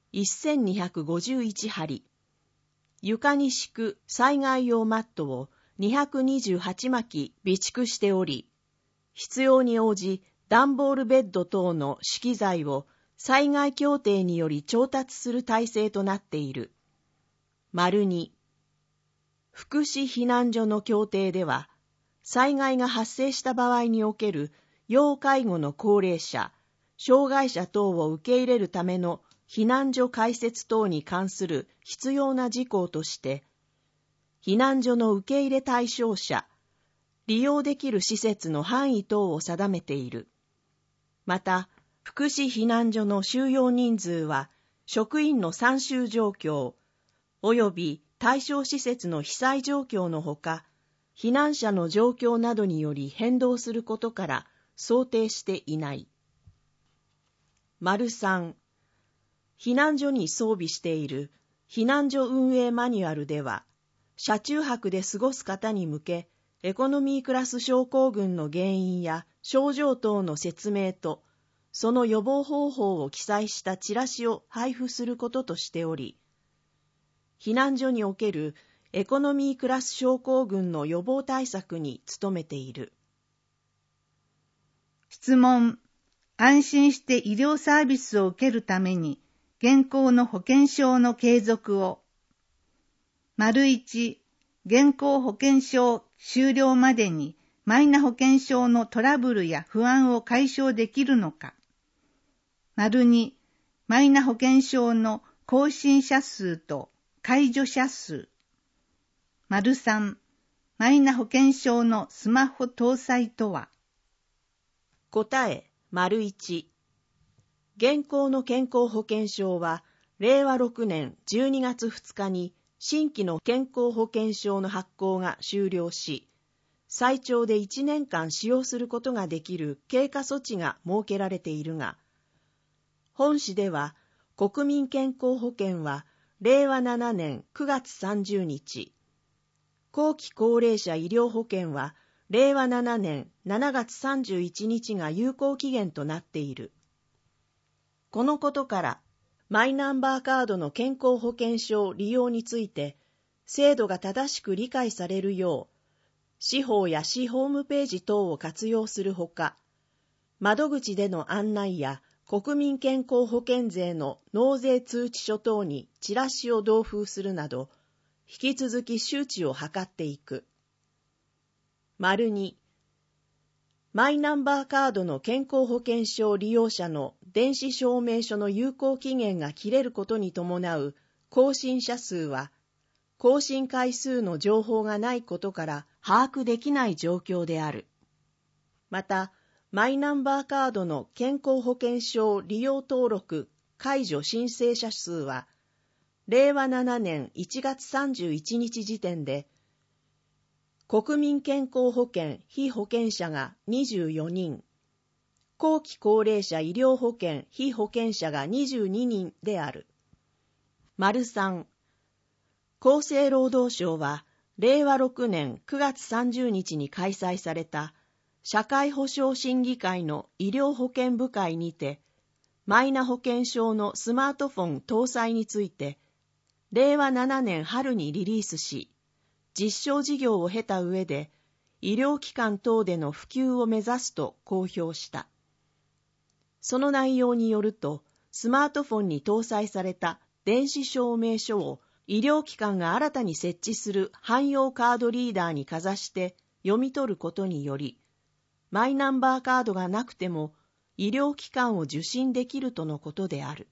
1251張、床に敷く災害用マットを228巻備蓄しており、必要に応じ段ボールベッド等の資機材を災害協定により調達する体制となっている。2、福祉避難所の協定では、災害が発生した場合における要介護の高齢者、障害者等を受け入れるための避難所開設等に関する必要な事項として、避難所の受け入れ対象者、利用できる施設の範囲等を定めている。また、福祉避難所の収容人数は、職員の参集状況、及び対象施設の被災状況のほか、避難者の状況などにより変動することから想定していない。3、避難所に装備している避難所運営マニュアルでは、車中泊で過ごす方に向け、エコノミークラス症候群の原因や症状等の説明と、その予防方法を記載したチラシを配布することとしており、避難所におけるエコノミークラス症候群の予防対策に努めている。 質問。安心して医療サービスを受けるために、現行の保険証の継続を。1、現行保険証終了までにマイナ保険証のトラブルや不安を解消できるのか。2、マイナ保険証の更新者数と解除者数。3、マイナ保険証のスマホ搭載とは。 答え、1、現行の健康保険証は、令和6年12月2日に新規の健康保険証の発行が終了し、最長で1年間使用することができる経過措置が設けられているが、本市では国民健康保険は令和7年9月30日、後期高齢者医療保険は令和7年7月31日が有効期限となっている。このことから、マイナンバーカードの健康保険証利用について、制度が正しく理解されるよう、市法や市ホームページ等を活用するほか、窓口での案内や国民健康保険税の納税通知書等にチラシを同封するなど、引き続き周知を図っていく。2、マイナンバーカードの健康保険証利用者の電子証明書の有効期限が切れることに伴う更新者数は、更新回数の情報がないことから把握できない状況である。また、マイナンバーカードの健康保険証利用登録解除申請者数は、令和7年1月31日時点で、国民健康保険被保険者が24人、後期高齢者医療保険被保険者が22人である。3、厚生労働省は、令和6年9月30日に開催された社会保障審議会の医療保険部会にて、マイナ保険証のスマートフォン搭載について、令和7年春にリリースし、実証事業を経た上で、医療機関等での普及を目指すと公表した。その内容によると、スマートフォンに搭載された電子証明書を医療機関が新たに設置する汎用カードリーダーにかざして読み取ることにより、マイナンバーカードがなくても医療機関を受診できるとのことである。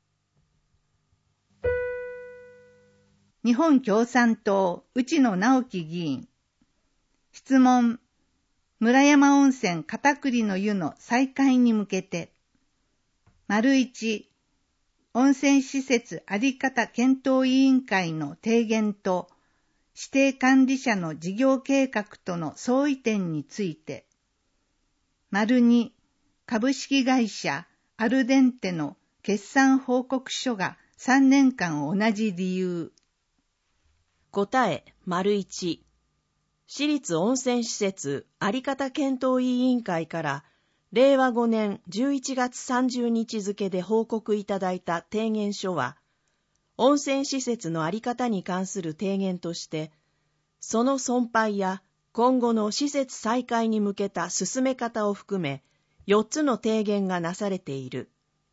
日本共産党内野直樹議員。質問。村山温泉片栗の湯の再開に向けて。1、温泉施設あり方検討委員会の提言と指定管理者の事業計画との相違点について。2、株式会社アルデンテの決算報告書が3年間同じ理由。 答え、1、市立温泉施設あり方検討委員会から令和5年11月30日付で報告いただいた提言書は、温泉施設のあり方に関する提言として、その存廃や今後の施設再開に向けた進め方を含め、4つの提言がなされている。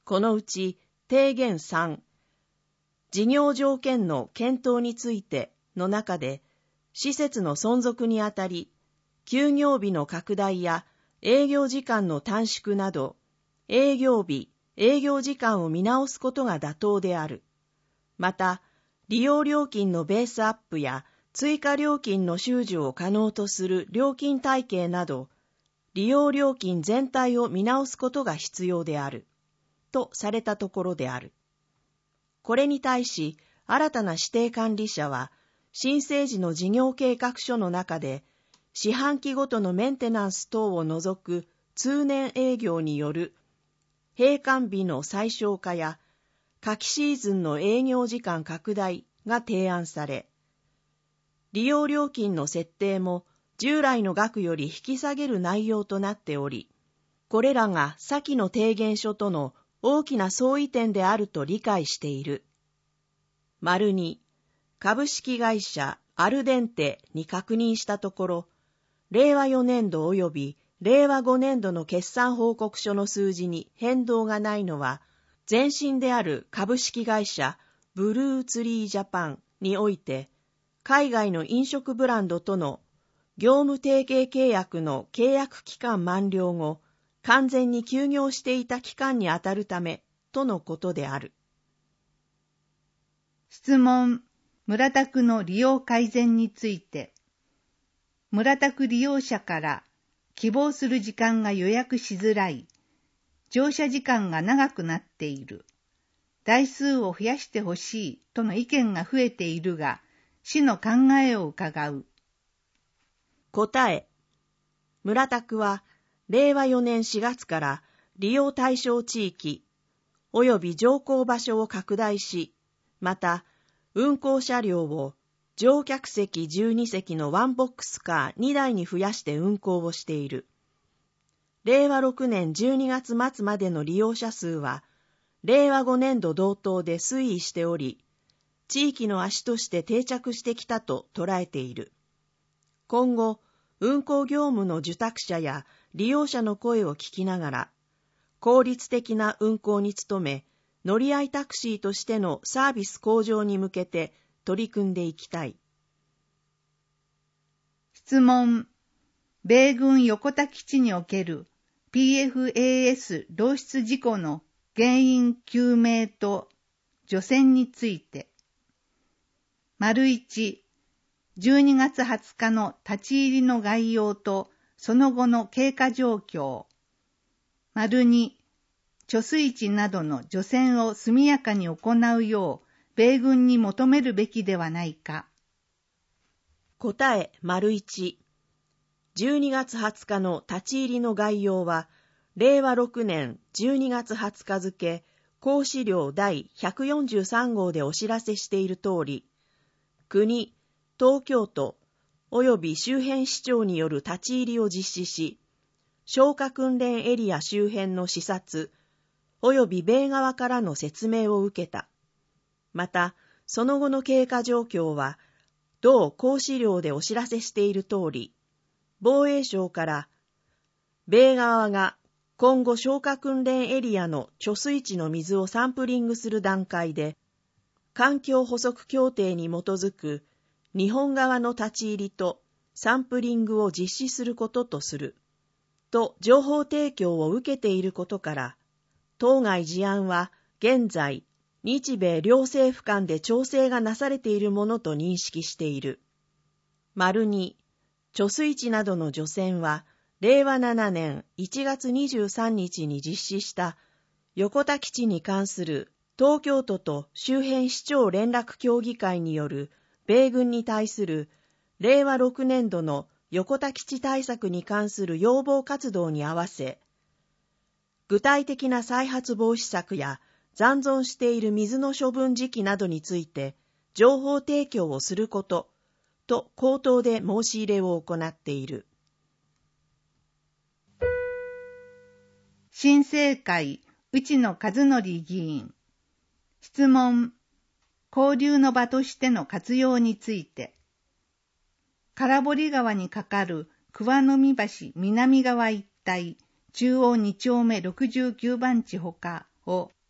このうち提言3、事業条件の検討についての中で、施設の存続にあたり、休業日の拡大や営業時間の短縮など、営業日、営業時間を見直すことが妥当である。また、利用料金のベースアップや追加料金の収受を可能とする料金体系など、利用料金全体を見直すことが必要である、とされたところである。これに対し、新たな指定管理者は、申請時の事業計画書の中で、四半期ごとのメンテナンス等を除く通年営業による閉館日の最小化や、夏季シーズンの営業時間拡大が提案され、利用料金の設定も従来の額より引き下げる内容となっており、これらが先の提言書との大きな相違点であると理解している。2、株式会社アルデンテに確認したところ、令和4年度及び令和5年度の決算報告書の数字に変動がないのは、前身である株式会社ブルーツリージャパンにおいて、海外の飲食ブランドとの業務提携契約の契約期間満了後、完全に休業していた期間にあたるためとのことである。 質問、村宅の利用改善について。村宅利用者から希望する時間が予約しづらい、乗車時間が長くなっている、台数を増やしてほしいとの意見が増えているが、市の考えを伺う。 答え、村宅は令和4年4月から利用対象地域及び乗降場所を拡大し、また運行車両を乗客席12席のワンボックスカー2台に増やして運行をしている。令和6年12月末までの利用者数は、令和5年度同等で推移しており、地域の足として定着してきたと捉えている。今後、運行業務の受託者や利用者の声を聞きながら、効率的な運行に努め、乗り合いタクシーとしてのサービス向上に向けて取り組んでいきたい。 質問、米軍横田基地における PFAS 漏出事故の原因究明と除染について。1、12月20日の立ち入りの概要とその後の経過状況。2、貯水池などの除染を速やかに行うよう米軍に求めるべきではないか。 答え、1、12月20日の立ち入りの概要は、令和6年12月20日付、公資料第143号でお知らせしている通り、国、東京都、及び周辺市長による立ち入りを実施し、消火訓練エリア周辺の視察、及び米側からの説明を受けた。また、その後の経過状況は、同公資料でお知らせしている通り、防衛省から、米側が今後消火訓練エリアの貯水池の水をサンプリングする段階で、環境補足協定に基づく日本側の立ち入りとサンプリングを実施することとする、と情報提供を受けていることから、当該事案は現在、日米両政府間で調整がなされているものと認識している。2、貯水池などの除染は、令和7年1月23日に実施した横田基地に関する東京都と周辺市長連絡協議会による米軍に対する令和6年度の横田基地対策に関する要望活動に合わせ、具体的な再発防止策や残存している水の処分時期などについて情報提供をすることと口頭で申し入れを行っている。 新政会内野和則議員。質問、交流の場としての活用について。唐堀川に架かる桑の実橋南側一帯中央2丁目69番地ほかを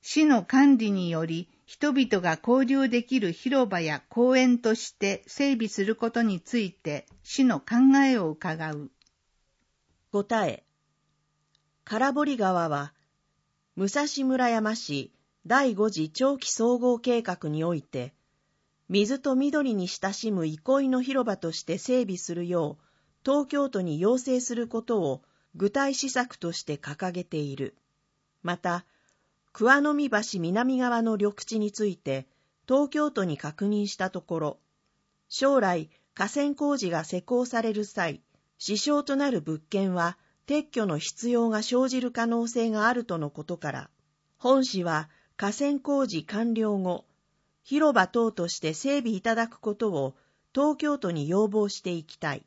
市の管理により人々が交流できる広場や公園として整備することについて市の考えを伺う。 答え。空堀川は、武蔵村山市第5次長期総合計画において、水と緑に親しむ憩いの広場として整備するよう、東京都に要請することを具体施策として掲げている。また、桑の実橋南側の緑地について、東京都に確認したところ、将来河川工事が施行される際、支障となる物件は撤去の必要が生じる可能性があるとのことから、本市は河川工事完了後、広場等として整備いただくことを東京都に要望していきたい。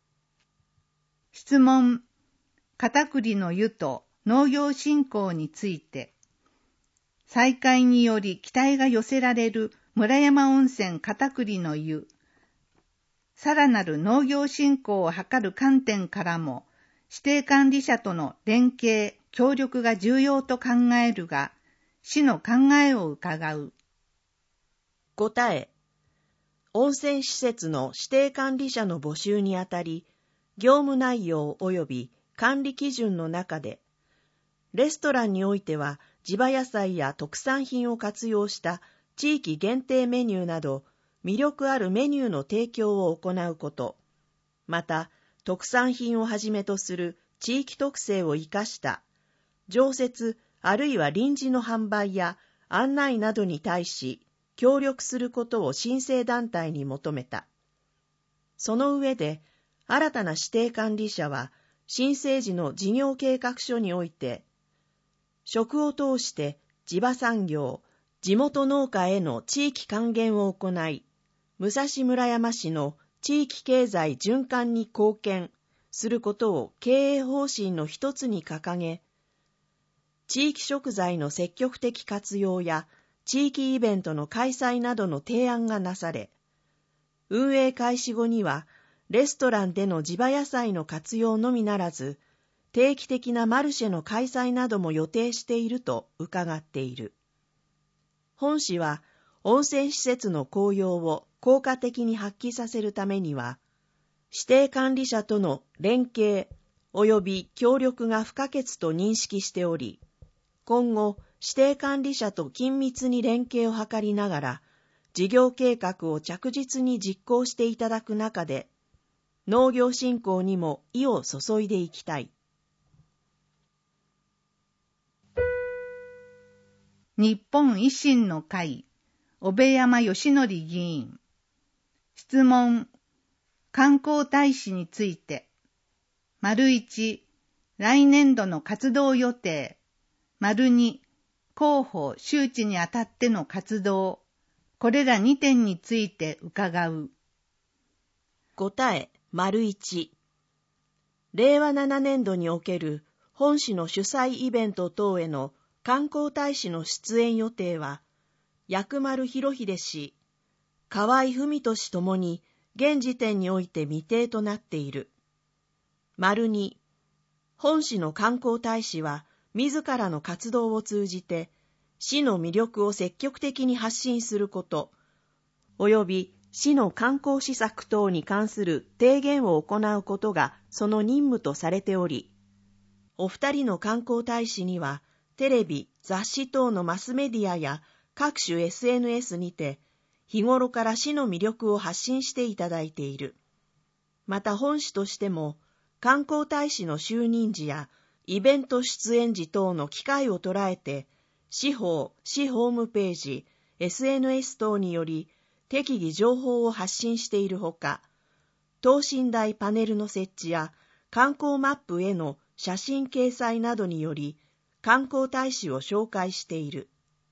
質問。片栗の湯と農業振興について。再開により期待が寄せられる村山温泉片栗の湯。さらなる農業振興を図る観点からも、指定管理者との連携、協力が重要と考えるが、市の考えを伺う。 答え。温泉施設の指定管理者の募集にあたり、業務内容及び管理基準の中で、レストランにおいては地場野菜や特産品を活用した地域限定メニューなど、魅力あるメニューの提供を行うこと、また、特産品をはじめとする地域特性を生かした常設あるいは臨時の販売や案内などに対し協力することを申請団体に求めた。その上で、新たな指定管理者は申請時の事業計画書において、食を通して地場産業、地元農家への地域還元を行い、武蔵村山市の地域経済循環に貢献することを経営方針の一つに掲げ、地域食材の積極的活用や地域イベントの開催などの提案がなされ、運営開始後にはレストランでの地場野菜の活用のみならず、定期的なマルシェの開催なども予定していると伺っている。本市は温泉施設の効用を効果的に発揮させるためには、指定管理者との連携及び協力が不可欠と認識しており、今後、指定管理者と緊密に連携を図りながら、事業計画を着実に実行していただく中で、農業振興にも意を注いでいきたい。 日本維新の会、小部山義則議員。質問。観光大使について。1、来年度の活動予定。2、広報周知にあたっての活動。これら2点について伺う。 答え。1、令和7年度における本市の主催イベント等への観光大使の出演予定は、薬丸博秀氏、河合文俊ともに現時点において未定となっている。2、本市の観光大使は自らの活動を通じて市の魅力を積極的に発信すること、および市の観光施策等に関する提言を行うことがその任務とされており、お二人の観光大使にはテレビ、雑誌等のマスメディアや各種 SNS にて日頃から市の魅力を発信していただいている。また本市としても観光大使の就任時やイベント出演時等の機会を捉えて、市法、市ホームページ、SNS 等により適宜情報を発信しているほか、等身大パネルの設置や観光マップへの写真掲載などにより観光大使を紹介している。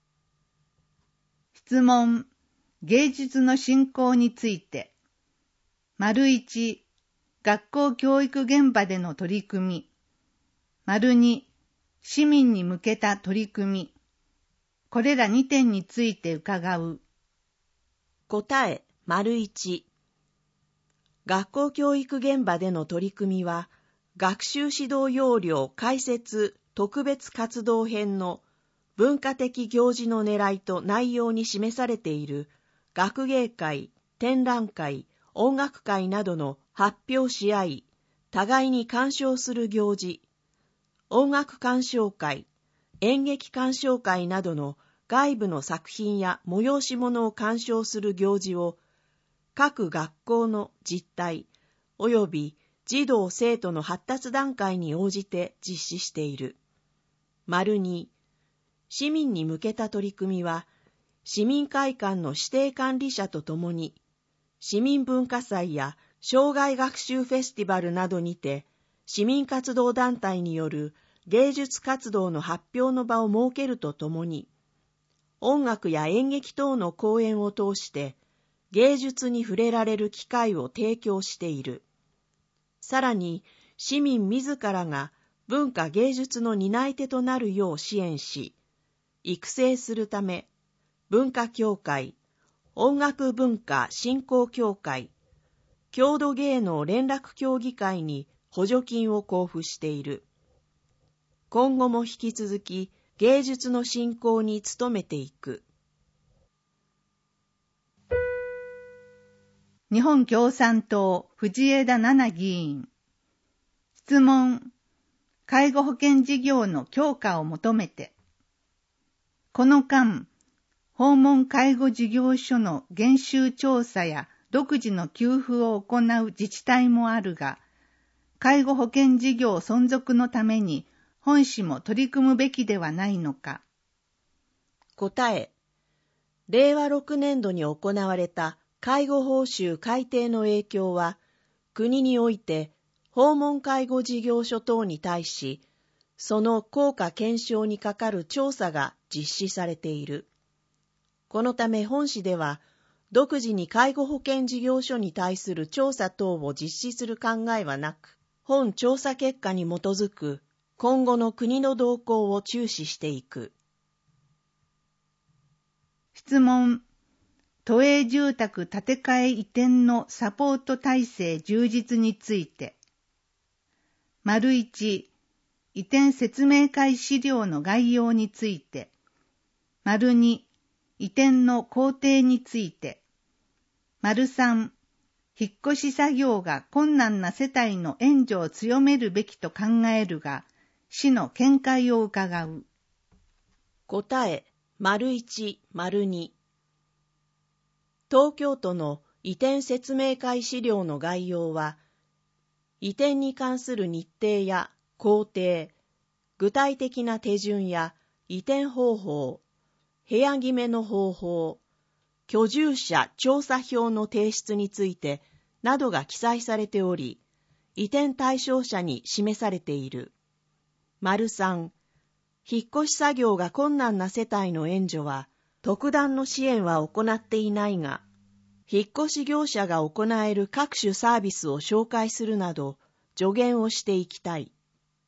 質問。芸術の振興について。1、学校教育現場での取り組み。2、市民に向けた取り組み。これら2点について伺う。 答え。1、学校教育現場での取り組みは、学習指導要領解説特別活動編の文化的行事の狙いと内容に示されている学芸会、展覧会、音楽会などの発表し合い、互いに鑑賞する行事、音楽鑑賞会、演劇鑑賞会などの外部の作品や催し物を鑑賞する行事を各学校の実態及び児童生徒の発達段階に応じて実施している。2、市民に向けた取り組みは、市民会館の指定管理者とともに、市民文化祭や生涯学習フェスティバルなどにて、市民活動団体による芸術活動の発表の場を設けるとともに、音楽や演劇等の公演を通して芸術に触れられる機会を提供している。さらに、市民自らが文化芸術の担い手となるよう支援し、育成するため、文化協会、音楽文化振興協会、郷土芸能連絡協議会に補助金を交付している。今後も引き続き芸術の振興に努めていく。 日本共産党藤枝奈々議員。質問。介護保険事業の強化を求めて。この間、訪問介護事業所の減収調査や独自の給付を行う自治体もあるが、介護保険事業存続のために本市も取り組むべきではないのか。 答え。令和6年度に行われた介護報酬改定の影響は、国において訪問介護事業所等に対し、その効果検証にかかる調査が実施されている。このため本市では、独自に介護保険事業所に対する調査等を実施する考えはなく、本調査結果に基づく今後の国の動向を注視していく。 質問。都営住宅建て替え移転のサポート体制充実について。1、移転説明会資料の概要について。2、移転の工程について。3、引っ越し作業が困難な世帯の援助を強めるべきと考えるが、市の見解を伺う。 答え。1、2。東京都の移転説明会資料の概要は、移転に関する日程や工程、具体的な手順や移転方法、部屋決めの方法、居住者調査票の提出についてなどが記載されており、移転対象者に示されている。3、引っ越し作業が困難な世帯の援助は、特段の支援は行っていないが、引っ越し業者が行える各種サービスを紹介するなど、助言をしていきたい。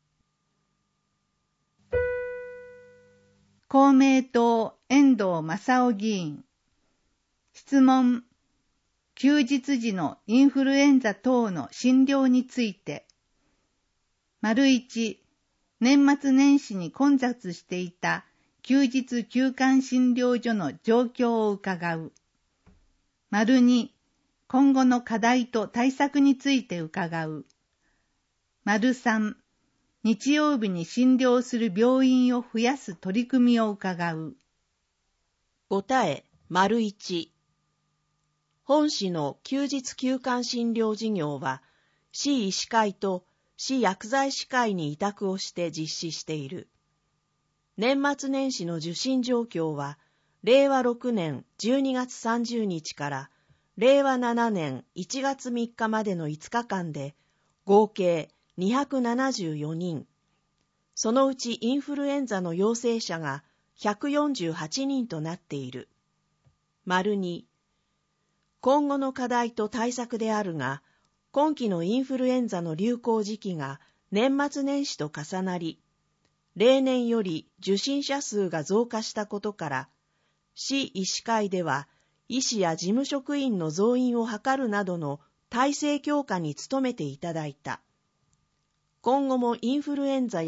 公明党遠藤正夫議員。質問。休日時のインフルエンザ等の診療について。1、年末年始に混雑していた休日休館診療所の状況を伺う。2、今後の課題と対策について伺う。3、日曜日に診療する病院を増やす取り組みを伺う。 答え。1。本市の休日休館診療事業は、市医師会と市薬剤師会に委託をして実施している。年末年始の受診状況は、令和6年12月30日から令和7年1月3日までの5日間で合計274人。そのうちインフルエンザの陽性者が148人となっている。2、今後の課題と対策であるが、今期のインフルエンザの流行時期が年末年始と重なり、例年より受診者数が増加したことから、市医師会では医師や事務職員の増員を図るなどの体制強化に努めていただいた。今後もインフルエンザや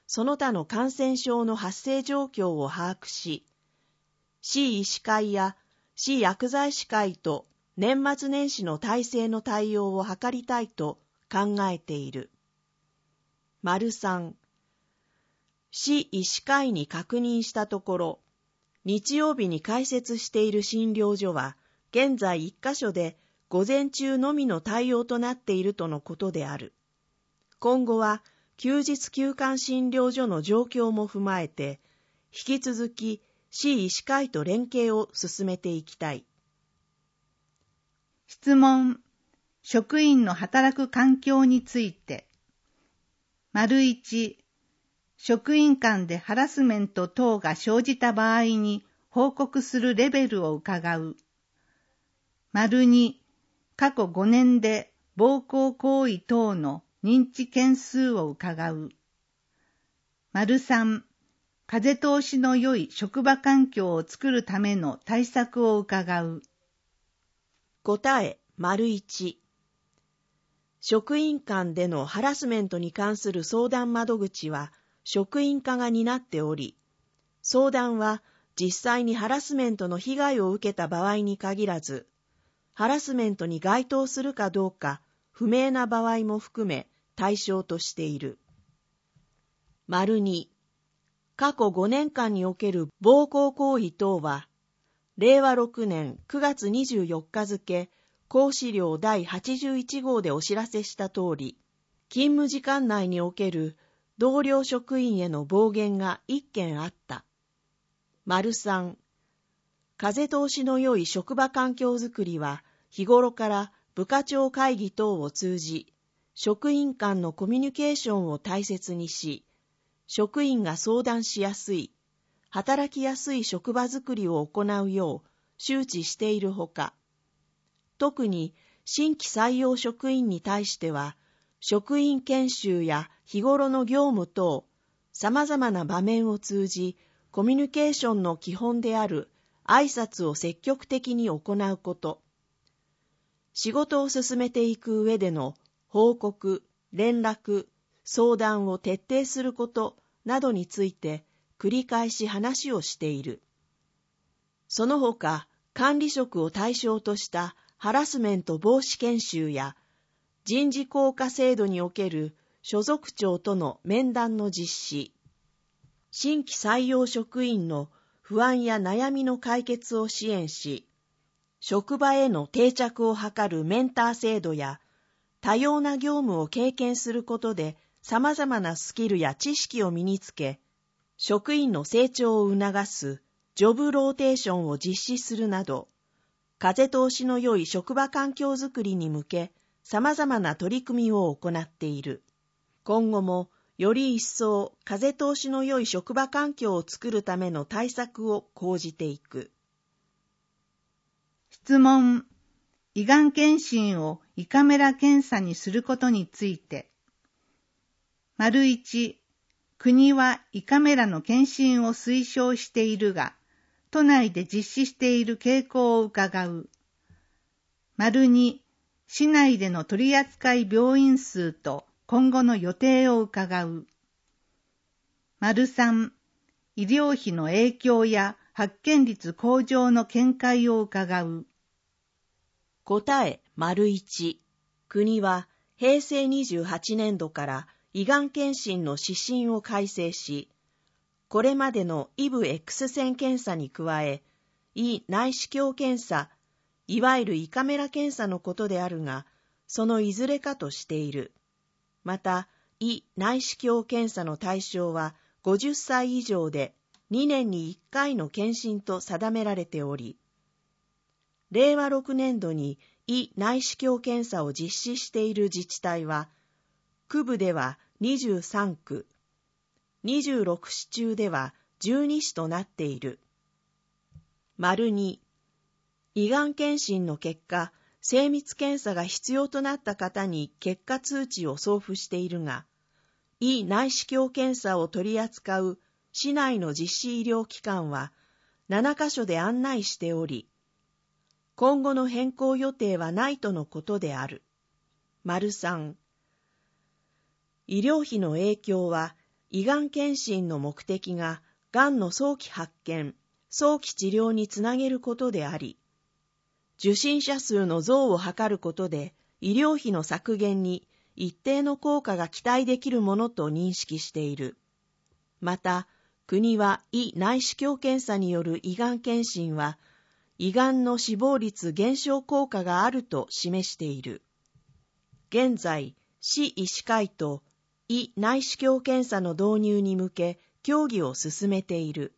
その他の感染症の発生状況を把握し、市医師会や市薬剤師会と年末年始の体制の対応を図りたいと考えている。3、市医師会に確認したところ、日曜日に開設している診療所は、現在1カ所で午前中のみの対応となっているとのことである。今後は休日休館診療所の状況も踏まえて、引き続き市医師会と連携を進めていきたい。 質問、職員の働く環境について。1、職員間でハラスメント等が生じた場合に報告するレベルを伺う。2、過去5年で暴行行為等の認知件数を伺う。3、風通しの良い職場環境を作るための対策を伺う。 答え、1、職員間でのハラスメントに関する相談窓口は職員課が担っており、相談は実際にハラスメントの被害を受けた場合に限らず、ハラスメントに該当するかどうか不明な場合も含め対象としている。2、過去5年間における暴行行為等は、令和6年9月24日付、講師料第81号でお知らせした通り、勤務時間内における同僚職員への暴言が1件あった。3、風通しの良い職場環境づくりは、日頃から部課長会議等を通じ、職員間のコミュニケーションを大切にし、職員が相談しやすい、働きやすい職場づくりを行うよう周知しているほか、特に新規採用職員に対しては、職員研修や日頃の業務等、様々な場面を通じ、コミュニケーションの基本である挨拶を積極的に行うこと、仕事を進めていく上での報告、連絡、相談を徹底することなどについて繰り返し話をしている。その他、管理職を対象としたハラスメント防止研修や人事考課制度における所属長との面談の実施、新規採用職員の不安や悩みの解決を支援し、職場への定着を図るメンター制度や多様な業務を経験することで様々なスキルや知識を身につけ、職員の成長を促すジョブローテーションを実施するなど、風通しの良い職場環境づくりに向け、様々な取り組みを行っている。今後も、より一層風通しの良い職場環境を作るための対策を講じていく。 質問、胃がん検診を胃カメラ検査にすることについて。1、国は胃カメラの検診を推奨しているが、都内で実施している傾向を伺う。2、市内での取扱病院数と今後の予定を伺う。3、医療費の影響や発見率向上の見解を伺う。 答え、1、国は平成28年度から胃がん検診の指針を改正し、これまでのイブ X 線検査に加え、胃内視鏡検査、いわゆる胃カメラ検査のことであるが、そのいずれかとしている。また、胃内視鏡検査の対象は50歳以上で2年に1回の検診と定められており、令和6年度に胃内視鏡検査を実施している自治体は、区部では23区、26市中では12市となっている。2、胃がん検診の結果、精密検査が必要となった方に結果通知を送付しているが、胃内視鏡検査を取り扱う市内の実施医療機関は7カ所で案内しており、今後の変更予定はないとのことである。3、医療費の影響は胃がん検診の目的ががんの早期発見、早期治療につなげることであり、受診者数の増を図ることで医療費の削減に一定の効果が期待できるものと認識している。また、国は胃内視鏡検査による胃がん検診は、胃がんの死亡率減少効果があると示している。現在、市医師会と胃内視鏡検査の導入に向け協議を進めている。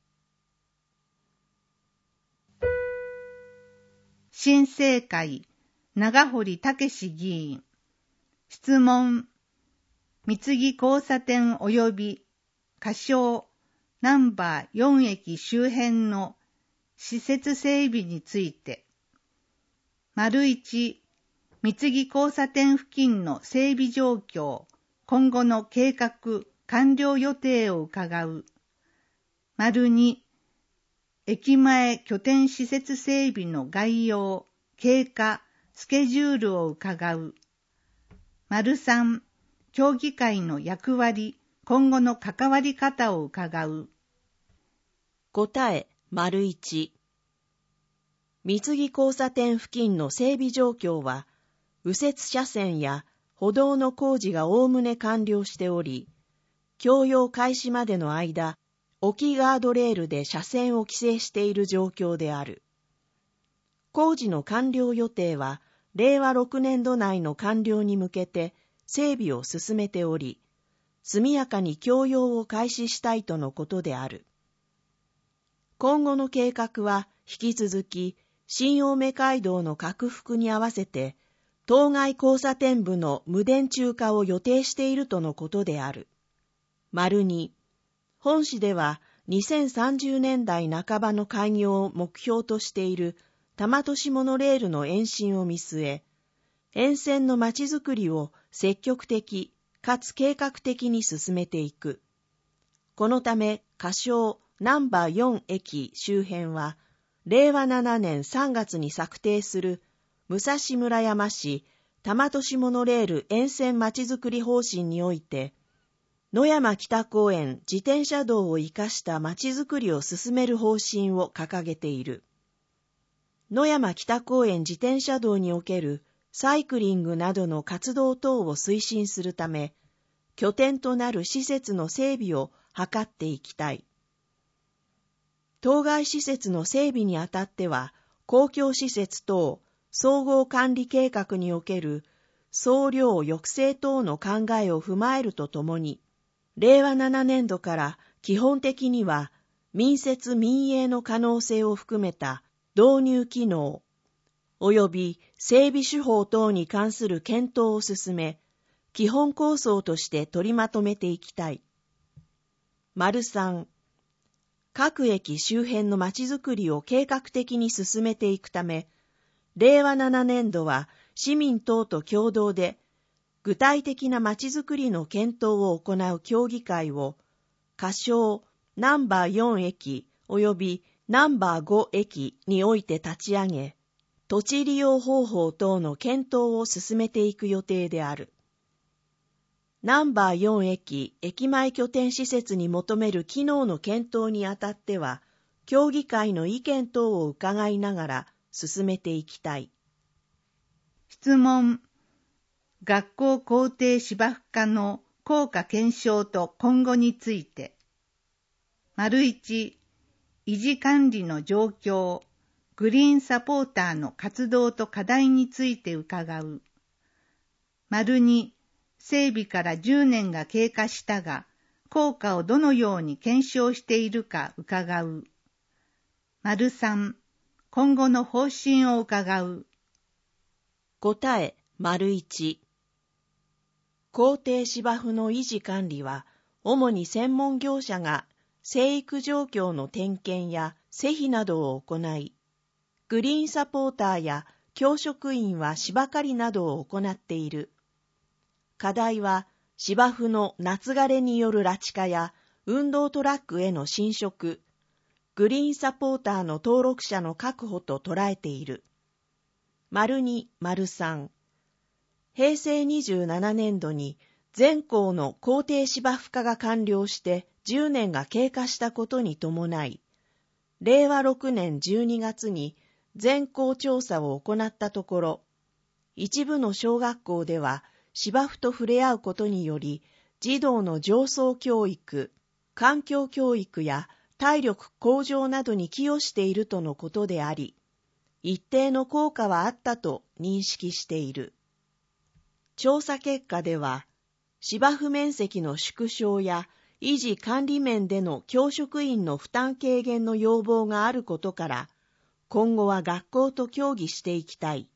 新生会長堀武議員。質問。三木交差点及び仮称ナンバー4駅周辺の施設整備について。1、三木交差点付近の整備状況、今後の計画、完了予定を伺う。2、駅前拠点施設整備の概要、経過、スケジュールを伺う。3、協議会の役割、今後の関わり方を伺う。 答え、1、三木交差点付近の整備状況は、右折車線や歩道の工事がおおむね完了しており、供用開始までの間、置きガードレールで車線を規制している状況である。工事の完了予定は、令和6年度内の完了に向けて整備を進めており、速やかに供用を開始したいとのことである。今後の計画は引き続き、新青梅街道の拡幅に合わせて、当該交差点部の無電柱化を予定しているとのことである。2、本市では2030年代半ばの開業を目標としている多摩都市モノレールの延伸を見据え、沿線のまちづくりを積極的かつ計画的に進めていく。このため、仮称ナンバー4駅周辺は、令和7年3月に策定する武蔵村山市多摩都市モノレール沿線まちづくり方針において、野山北公園自転車道を生かしたまちづくりを進める方針を掲げている。野山北公園自転車道におけるサイクリングなどの活動等を推進するため、拠点となる施設の整備を図っていきたい。当該施設の整備にあたっては、公共施設等総合管理計画における総量抑制等の考えを踏まえるとともに、令和7年度から基本的には民設民営の可能性を含めた導入機能及び整備手法等に関する検討を進め、基本構想として取りまとめていきたい。3、各駅周辺のまちづくりを計画的に進めていくため、令和7年度は市民等と共同で具体的なまちづくりの検討を行う協議会を、仮称ナンバー4駅及びナンバー5駅において立ち上げ、土地利用方法等の検討を進めていく予定である。ナンバー4駅、駅前拠点施設に求める機能の検討にあたっては、協議会の意見等を伺いながら進めていきたい。 質問。学校校庭芝生化の効果検証と今後について。1、維持管理の状況、グリーンサポーターの活動と課題について伺う。2、整備から10年が経過したが、効果をどのように検証しているか伺う。3、今後の方針を伺う。 答え、1、校庭芝生の維持管理は、主に専門業者が生育状況の点検や施肥などを行い、グリーンサポーターや教職員は芝刈りなどを行っている。課題は芝生の夏枯れによる裸地化や運動トラックへの侵食、グリーンサポーターの登録者の確保と捉えている。2、3、平成27年度に全校の校庭芝生化が完了して10年が経過したことに伴い、令和6年12月に全校調査を行ったところ、一部の小学校では芝生と触れ合うことにより、児童の情操教育、環境教育や体力向上などに寄与しているとのことであり、一定の効果はあったと認識している。調査結果では、芝生面積の縮小や維持管理面での教職員の負担軽減の要望があることから、今後は学校と協議していきたい。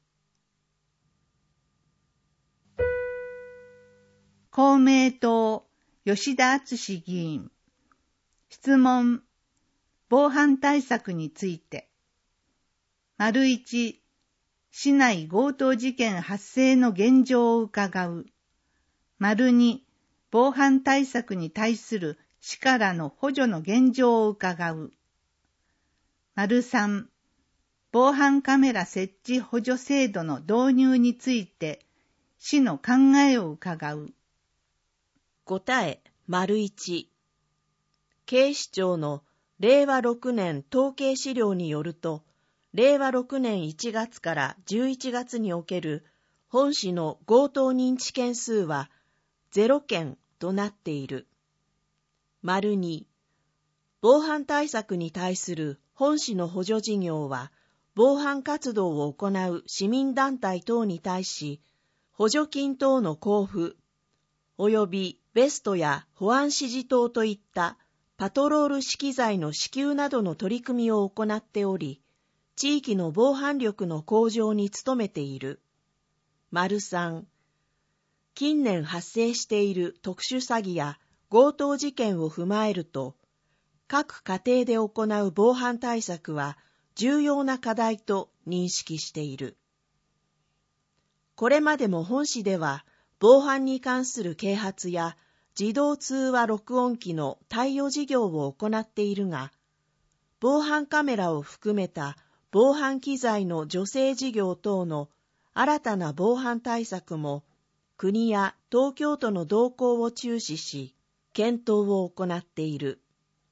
公明党、吉田敦議員。質問。防犯対策について。1、市内強盗事件発生の現状を伺う。2、防犯対策に対する市からの補助の現状を伺う。3、防犯カメラ設置補助制度の導入について、市の考えを伺う。 答え、1、警視庁の令和6年統計資料によると、令和6年1月から11月における本市の強盗認知件数は0件となっている。2、防犯対策に対する本市の補助事業は、防犯活動を行う市民団体等に対し、補助金等の交付、及びベストや保安指示等といったパトロール資機材の支給などの取り組みを行っており、地域の防犯力の向上に努めている。3、近年発生している特殊詐欺や強盗事件を踏まえると、各家庭で行う防犯対策は重要な課題と認識している。これまでも本市では、防犯に関する啓発や自動通話録音機の貸与事業を行っているが、防犯カメラを含めた防犯機材の助成事業等の新たな防犯対策も、国や東京都の動向を注視し、検討を行っている。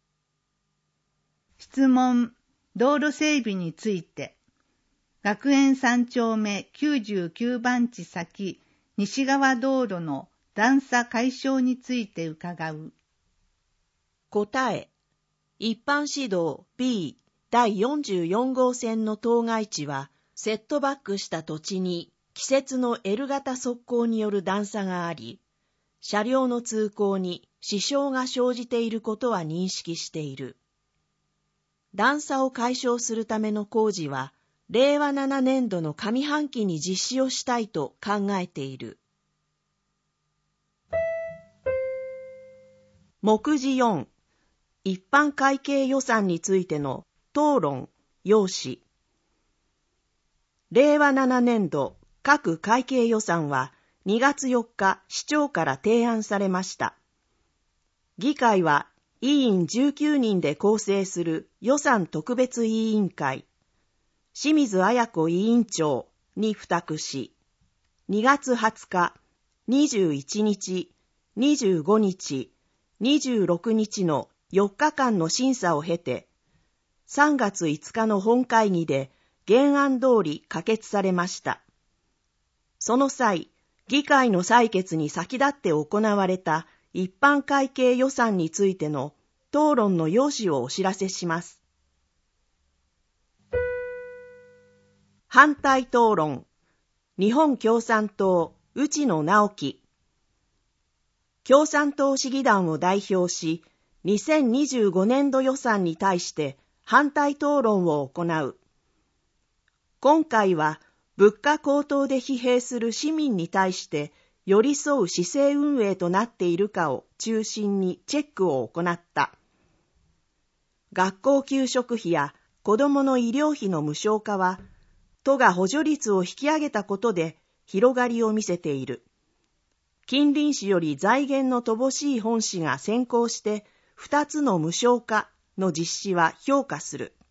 質問、道路整備について。学園3丁目99番地先、西側道路の段差解消について伺う。 答え、一般市道 B 第44号線の当該地は、セットバックした土地に季節の L 型側溝による段差があり、車両の通行に支障が生じていることは認識している。段差を解消するための工事は、令和7年度の上半期に実施をしたいと考えている。目次4、一般会計予算についての討論、要旨。令和7年度各会計予算は2月4日市長から提案されました。議会は委員19人で構成する予算特別委員会、清水綾子委員長に付託し、2月20日、21日、25日、26日の4日間の審査を経て、3月5日の本会議で原案通り可決されました。その際、議会の採決に先立って行われた一般会計予算についての討論の要旨をお知らせします。反対討論。日本共産党内野直樹。共産党市議団を代表し、2025年度予算に対して反対討論を行う。今回は物価高騰で疲弊する市民に対して寄り添う市政運営となっているかを中心にチェックを行った。学校給食費や子どもの医療費の無償化は、都が補助率を引き上げたことで広がりを見せている。近隣市より財源の乏しい本市が先行して2つの無償化の実施は評価する。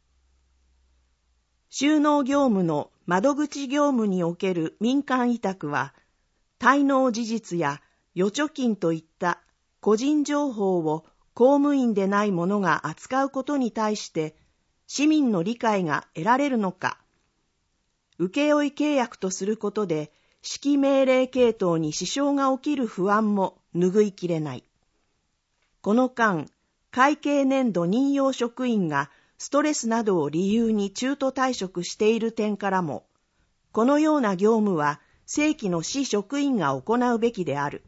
収納業務の窓口業務における民間委託は、滞納事実や預貯金といった個人情報を公務員でない者が扱うことに対して市民の理解が得られるのか、請負契約とすることで指揮命令系統に支障が起きる不安も拭いきれない。この間、会計年度任用職員がストレスなどを理由に中途退職している点からも、このような業務は正規の市職員が行うべきである。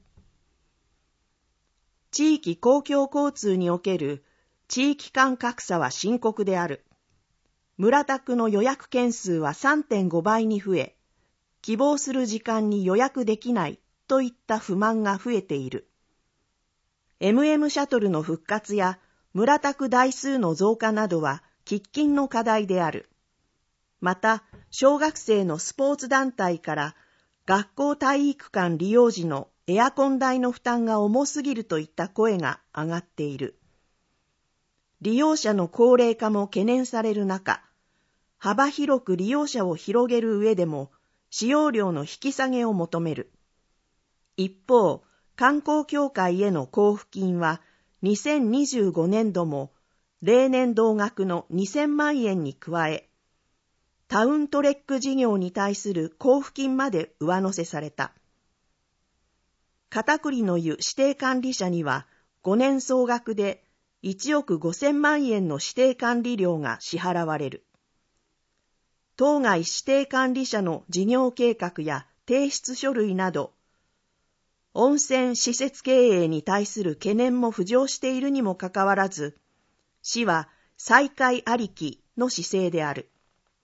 地域公共交通における地域間格差は深刻である。村宅の予約件数は 3.5 倍に増え、希望する時間に予約できないといった不満が増えている。MM シャトルの復活や村宅台数の増加などは喫緊の課題である。また、小学生のスポーツ団体から学校体育館利用時のエアコン代の負担が重すぎるといった声が上がっている。利用者の高齢化も懸念される中、幅広く利用者を広げる上でも使用料の引き下げを求める。一方、観光協会への交付金は2025年度も例年同額の2000万円に加え、タウントレック事業に対する交付金まで上乗せされた。片栗の湯指定管理者には5年総額で1億5000万円の指定管理料が支払われる。当該指定管理者の事業計画や提出書類など、温泉施設経営に対する懸念も浮上しているにもかかわらず、市は再開ありきの姿勢である。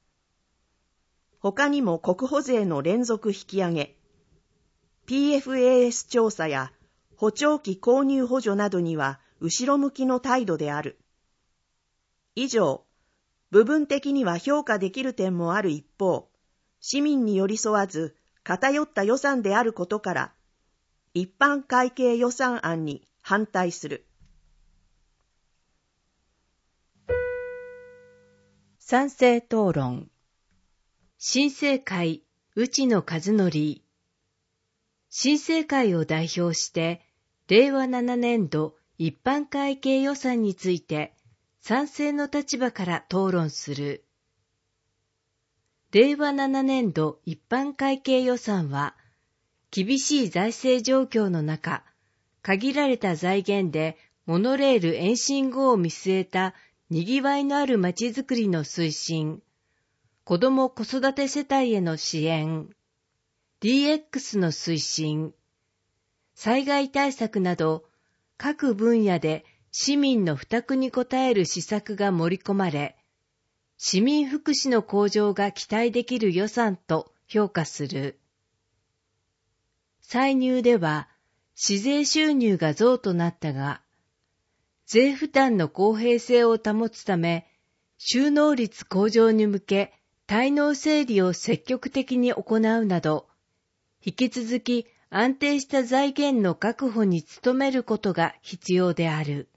他にも国保税の連続引き上げ、PFAS 調査や補聴器購入補助などには後ろ向きの態度である。以上、部分的には評価できる点もある一方、市民に寄り添わず偏った予算であることから、一般会計予算案に反対する。 賛成討論。新生会内野和則。新生会を代表して、令和7年度一般会計予算について賛成の立場から討論する。令和7年度一般会計予算は、厳しい財政状況の中、限られた財源でモノレール延伸後を見据えた賑わいのあるまちづくりの推進、子ども子育て世帯への支援、DX の推進、災害対策など各分野で市民の負託に応える施策が盛り込まれ、市民福祉の向上が期待できる予算と評価する。歳入では市税収入が増となったが、税負担の公平性を保つため、収納率向上に向け滞納整理を積極的に行うなど、引き続き安定した財源の確保に努めることが必要である。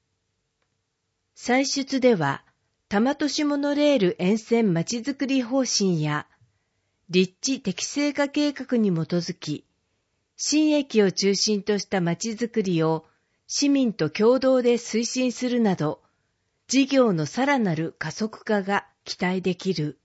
歳出では、多摩都市モノレール沿線まちづくり方針や、立地適正化計画に基づき、新駅を中心としたまちづくりを市民と共同で推進するなど、事業のさらなる加速化が期待できる。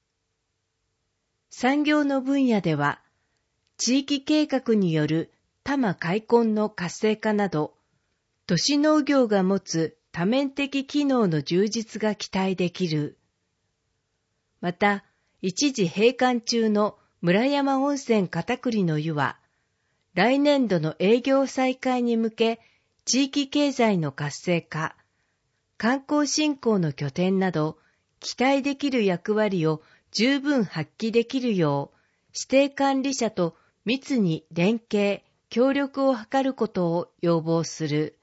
産業の分野では、地域計画による多摩開墾の活性化など、都市農業が持つ多面的機能の充実が期待できる。また、一時閉館中の村山温泉片栗の湯は、来年度の営業再開に向け、地域経済の活性化、観光振興の拠点など、期待できる役割を十分発揮できるよう、指定管理者と密に連携、協力を図ることを要望する。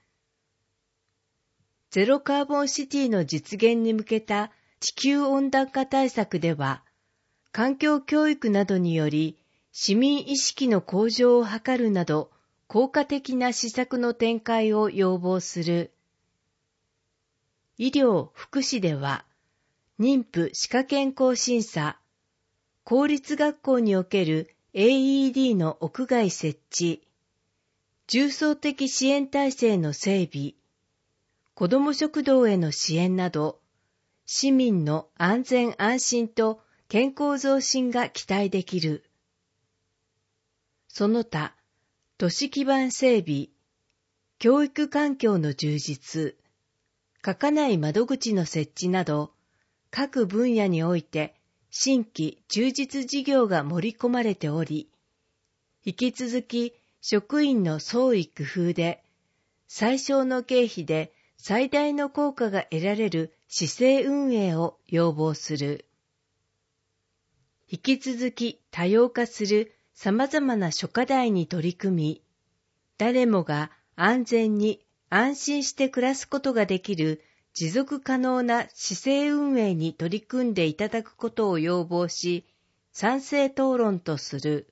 ゼロカーボンシティの実現に向けた地球温暖化対策では、環境教育などにより市民意識の向上を図るなど、効果的な施策の展開を要望する。医療・福祉では、妊婦歯科健康審査、公立学校における AED の屋外設置、 重層的支援体制の整備、子ども食堂への支援など、市民の安全安心と健康増進が期待できる。その他、都市基盤整備、教育環境の充実、書かない窓口の設置など、各分野において新規充実事業が盛り込まれており、引き続き職員の創意工夫で、最小の経費で最大の効果が得られる市政運営を要望する。引き続き多様化する様々な諸課題に取り組み、誰もが安全に安心して暮らすことができる持続可能な市政運営に取り組んでいただくことを要望し、賛成討論とする。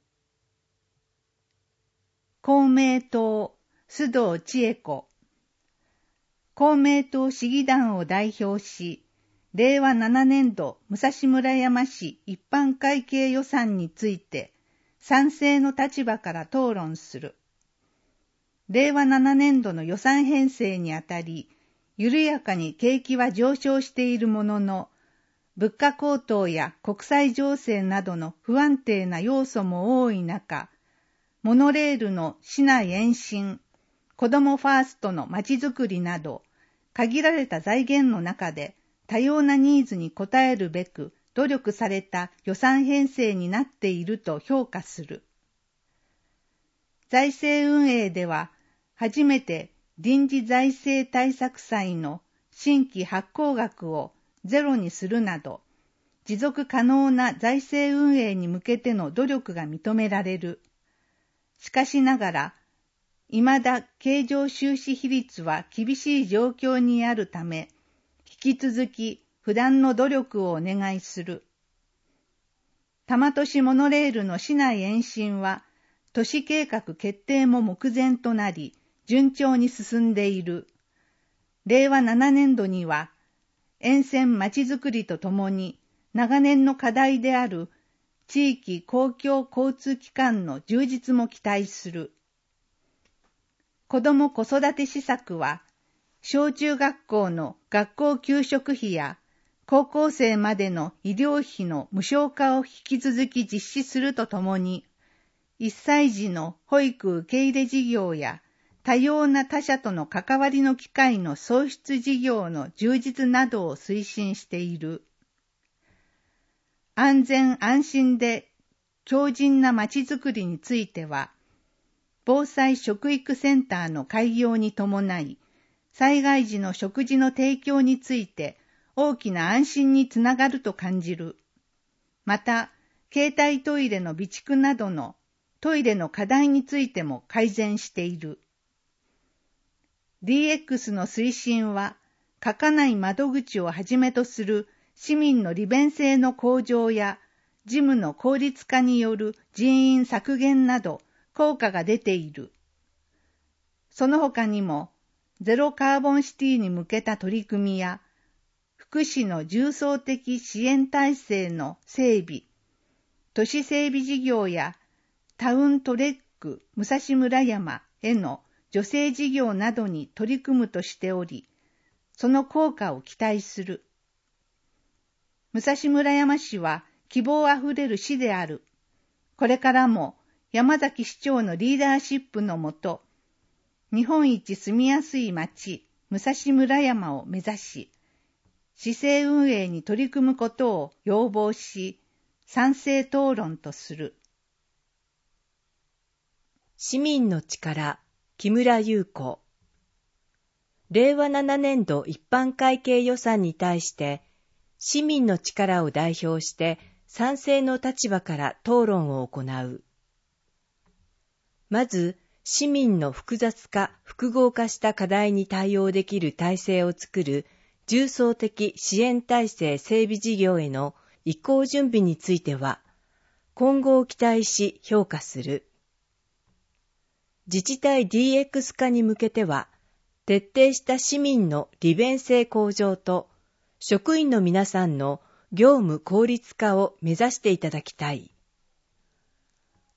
公明党、須藤千恵子。公明党市議団を代表し、令和7年度武蔵村山市一般会計予算について、賛成の立場から討論する。令和7年度の予算編成にあたり、緩やかに景気は上昇しているものの、物価高騰や国際情勢などの不安定な要素も多い中、モノレールの市内延伸、子どもファーストのまちづくりなど、限られた財源の中で多様なニーズに応えるべく努力された予算編成になっていると評価する。財政運営では、初めて臨時財政対策債の新規発行額をゼロにするなど、持続可能な財政運営に向けての努力が認められる。しかしながら、未だ経常収支比率は厳しい状況にあるため、引き続き不断の努力をお願いする。多摩都市モノレールの市内延伸は、都市計画決定も目前となり、順調に進んでいる。令和7年度には、沿線まちづくりとともに、長年の課題である地域公共交通機関の充実も期待する。子ども子育て施策は、小中学校の学校給食費や高校生までの医療費の無償化を引き続き実施するとともに、1歳児の保育受け入れ事業や多様な他者との関わりの機会の創出事業の充実などを推進している。安全安心で強靭なまちづくりについては、防災食育センターの開業に伴い、災害時の食事の提供について大きな安心につながると感じる。また、携帯トイレの備蓄などのトイレの課題についても改善している。DX の推進は、書かない窓口をはじめとする市民の利便性の向上や事務の効率化による人員削減など効果が出ている。その他にも、ゼロカーボンシティに向けた取り組みや、福祉の重層的支援体制の整備、都市整備事業やタウントレック武蔵村山への助成事業などに取り組むとしており、その効果を期待する。武蔵村山市は希望あふれる市である。これからも山崎市長のリーダーシップのもと、日本一住みやすい町、武蔵村山を目指し、市政運営に取り組むことを要望し、賛成討論とする。 市民の力、木村優子。令和7年度一般会計予算に対して、市民の力を代表して賛成の立場から討論を行う。まず、市民の複雑化、複合化した課題に対応できる体制を作る重層的支援体制整備事業への移行準備については、今後を期待し評価する。自治体 DX 化に向けては、徹底した市民の利便性向上と、職員の皆さんの業務効率化を目指していただきたい。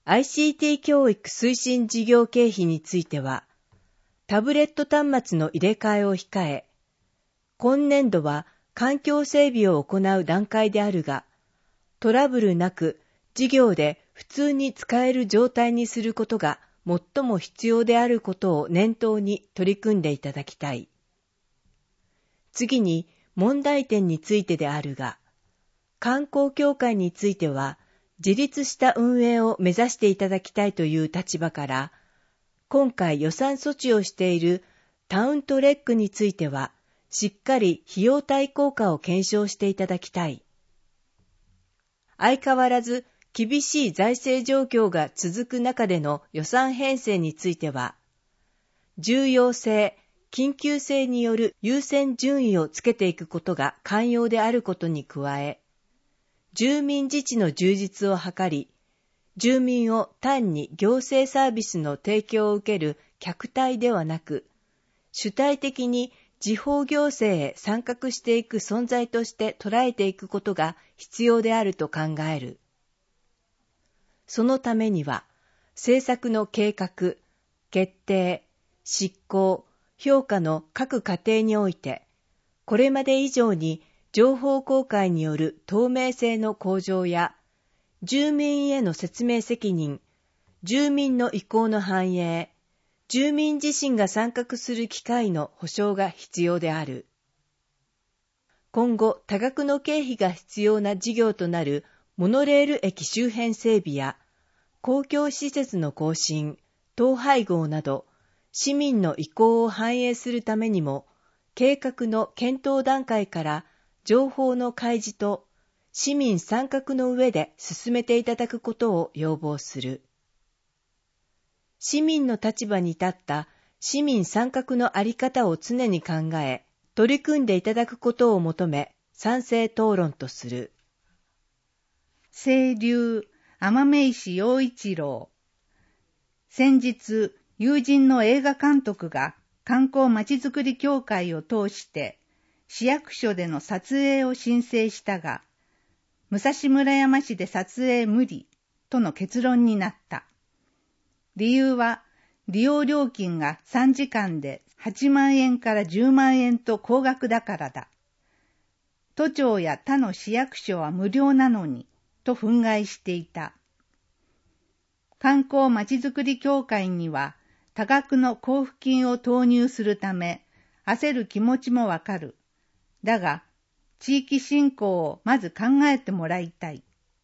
ICT 教育推進事業経費については、タブレット端末の入れ替えを控え、今年度は環境整備を行う段階であるが、トラブルなく事業で普通に使える状態にすることが最も必要であることを念頭に取り組んでいただきたい。次に問題点についてであるが、観光協会については自立した運営を目指していただきたいという立場から、今回予算措置をしているタウントレックについては、しっかり費用対効果を検証していただきたい。相変わらず厳しい財政状況が続く中での予算編成については、重要性、緊急性による優先順位をつけていくことが肝要であることに加え、住民自治の充実を図り、住民を単に行政サービスの提供を受ける客体ではなく、主体的に地方行政へ参画していく存在として捉えていくことが必要であると考える。そのためには、政策の計画、決定、執行、評価の各過程において、これまで以上に情報公開による透明性の向上や、住民への説明責任、住民の意向の反映、住民自身が参画する機会の保障が必要である。今後、多額の経費が必要な事業となるモノレール駅周辺整備や公共施設の更新、統廃合など、市民の意向を反映するためにも、計画の検討段階から情報の開示と市民参画の上で進めていただくことを要望する。市民の立場に立った市民参画のあり方を常に考え、取り組んでいただくことを求め、賛成討論とする。 清流、天女石陽一郎。先日、友人の映画監督が観光まちづくり協会を通して市役所での撮影を申請したが、武蔵村山市で撮影無理との結論になった。理由は利用料金が3時間で8万円から10万円と高額だからだ。都庁や他の市役所は無料なのにと憤慨していた。観光まちづくり協会には多額の交付金を投入するため焦る気持ちもわかる。だが、地域振興をまず考えてもらいたい。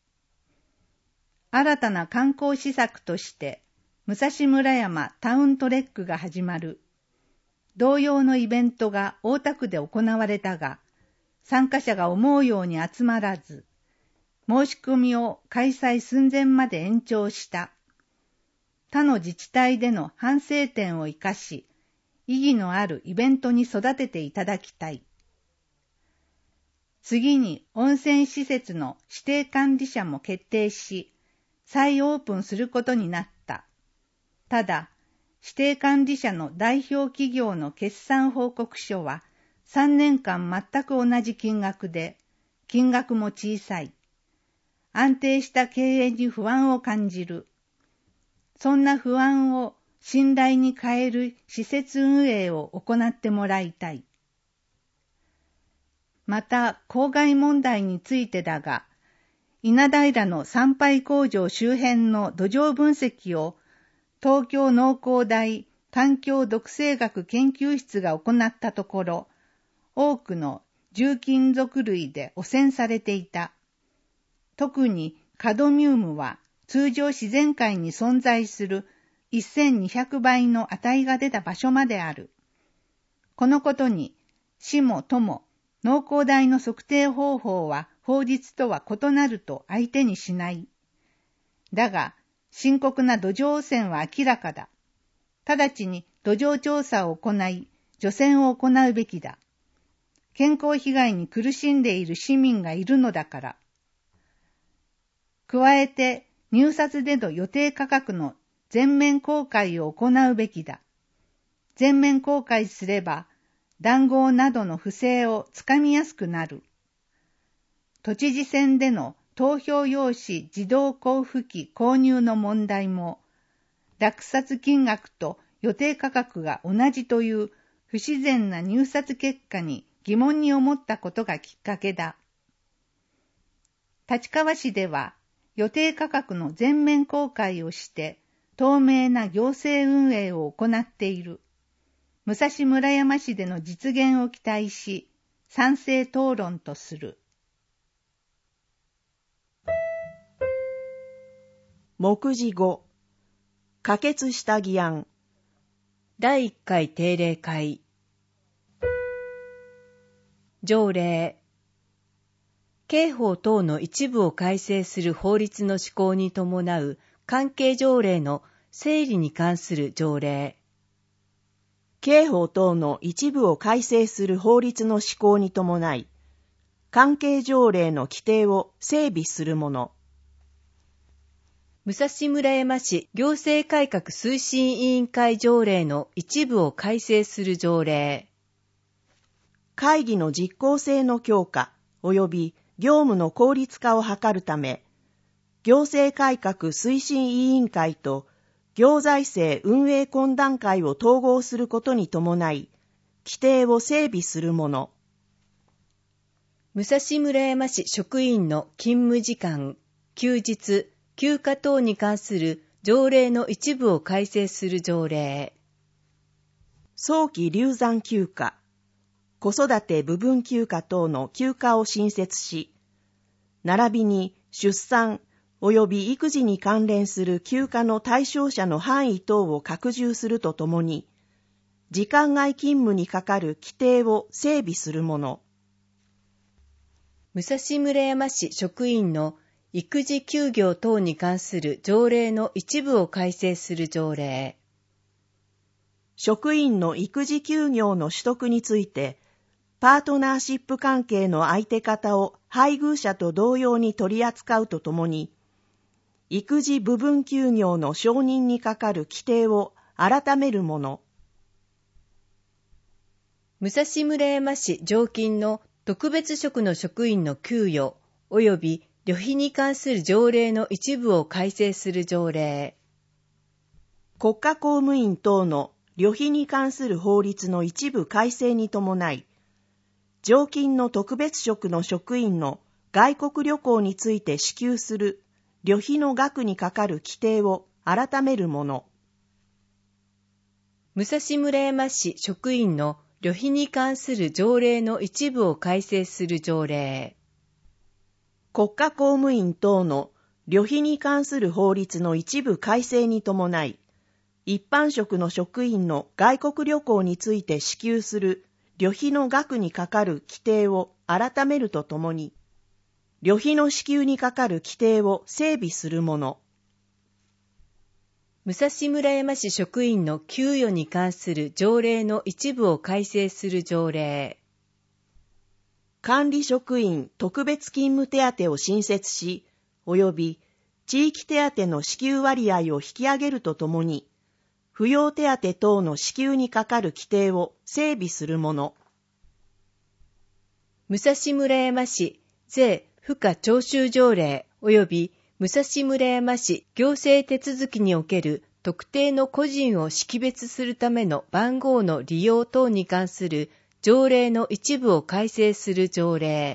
新たな観光施策として、武蔵村山タウントレックが始まる。同様のイベントが大田区で行われたが、参加者が思うように集まらず、申し込みを開催寸前まで延長した。他の自治体での反省点を生かし、意義のあるイベントに育てていただきたい。次に温泉施設の指定管理者も決定し、再オープンすることになった。ただ、指定管理者の代表企業の決算報告書は3年間全く同じ金額で、金額も小さい。安定した経営に不安を感じる。そんな不安を信頼に変える施設運営を行ってもらいたい。また、公害問題についてだが、稲平の参拝工場周辺の土壌分析を東京農工大環境毒性学研究室が行ったところ、多くの重金属類で汚染されていた。特にカドミウムは通常自然界に存在する1200倍の値が出た場所まである。このことに市も都も農工大の測定方法は法律とは異なると相手にしない。だが深刻な土壌汚染は明らかだ。直ちに土壌調査を行い除染を行うべきだ。健康被害に苦しんでいる市民がいるのだから。加えて入札での予定価格の全面公開を行うべきだ。全面公開すれば談合などの不正をつかみやすくなる。都知事選での投票用紙自動交付機購入の問題も、落札金額と予定価格が同じという不自然な入札結果に疑問に思ったことがきっかけだ。立川市では予定価格の全面公開をして透明な行政運営を行っている。武蔵村山市での実現を期待し、賛成討論とする。 目次5、可決した議案。 第1回定例会。条例。刑法等の一部を改正する法律の施行に伴う関係条例の整理に関する条例。 刑法等の一部を改正する法律の施行に伴い、関係条例の規定を整備するもの。 武蔵村山市行政改革推進委員会条例の一部を改正する条例。 会議の実効性の強化及び業務の効率化を図るため、行政改革推進委員会と行財政運営懇談会を統合することに伴い、規定を整備するもの。 武蔵村山市職員の勤務時間、休日、休暇等に関する条例の一部を改正する条例。 早期流産休暇、子育て部分休暇等の休暇を新設し、並びに出産及び育児に関連する休暇の対象者の範囲等を拡充するとともに、時間外勤務にかかる規定を整備するもの。 武蔵村山市職員の育児休業等に関する条例の一部を改正する条例。 職員の育児休業の取得について、パートナーシップ関係の相手方を配偶者と同様に取り扱うとともに、育児部分休業の承認にかかる規定を改めるもの。 武蔵村山市常勤の特別職の職員の給与及び旅費に関する条例の一部を改正する条例。 国家公務員等の旅費に関する法律の一部改正に伴い、常勤の特別職の職員の外国旅行について支給する旅費の額にかかる規定を改めるもの。 武蔵村山市職員の旅費に関する条例の一部を改正する条例。 国家公務員等の旅費に関する法律の一部改正に伴い、一般職の職員の外国旅行について支給する旅費の額にかかる規定を改めるとともに、旅費の支給にかかる規定を整備するもの。 武蔵村山市職員の給与に関する条例の一部を改正する条例。 管理職員特別勤務手当を新設し、及び地域手当の支給割合を引き上げるとともに、扶養手当等の支給にかかる規定を整備するもの。 武蔵村山市税賦課徴収条例及び武蔵村山市行政手続きにおける特定の個人を識別するための番号の利用等に関する条例の一部を改正する条例。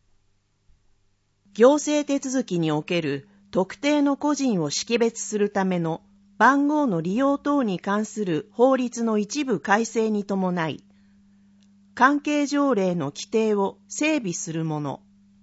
行政手続きにおける特定の個人を識別するための番号の利用等に関する法律の一部改正に伴い、関係条例の規定を整備するもの。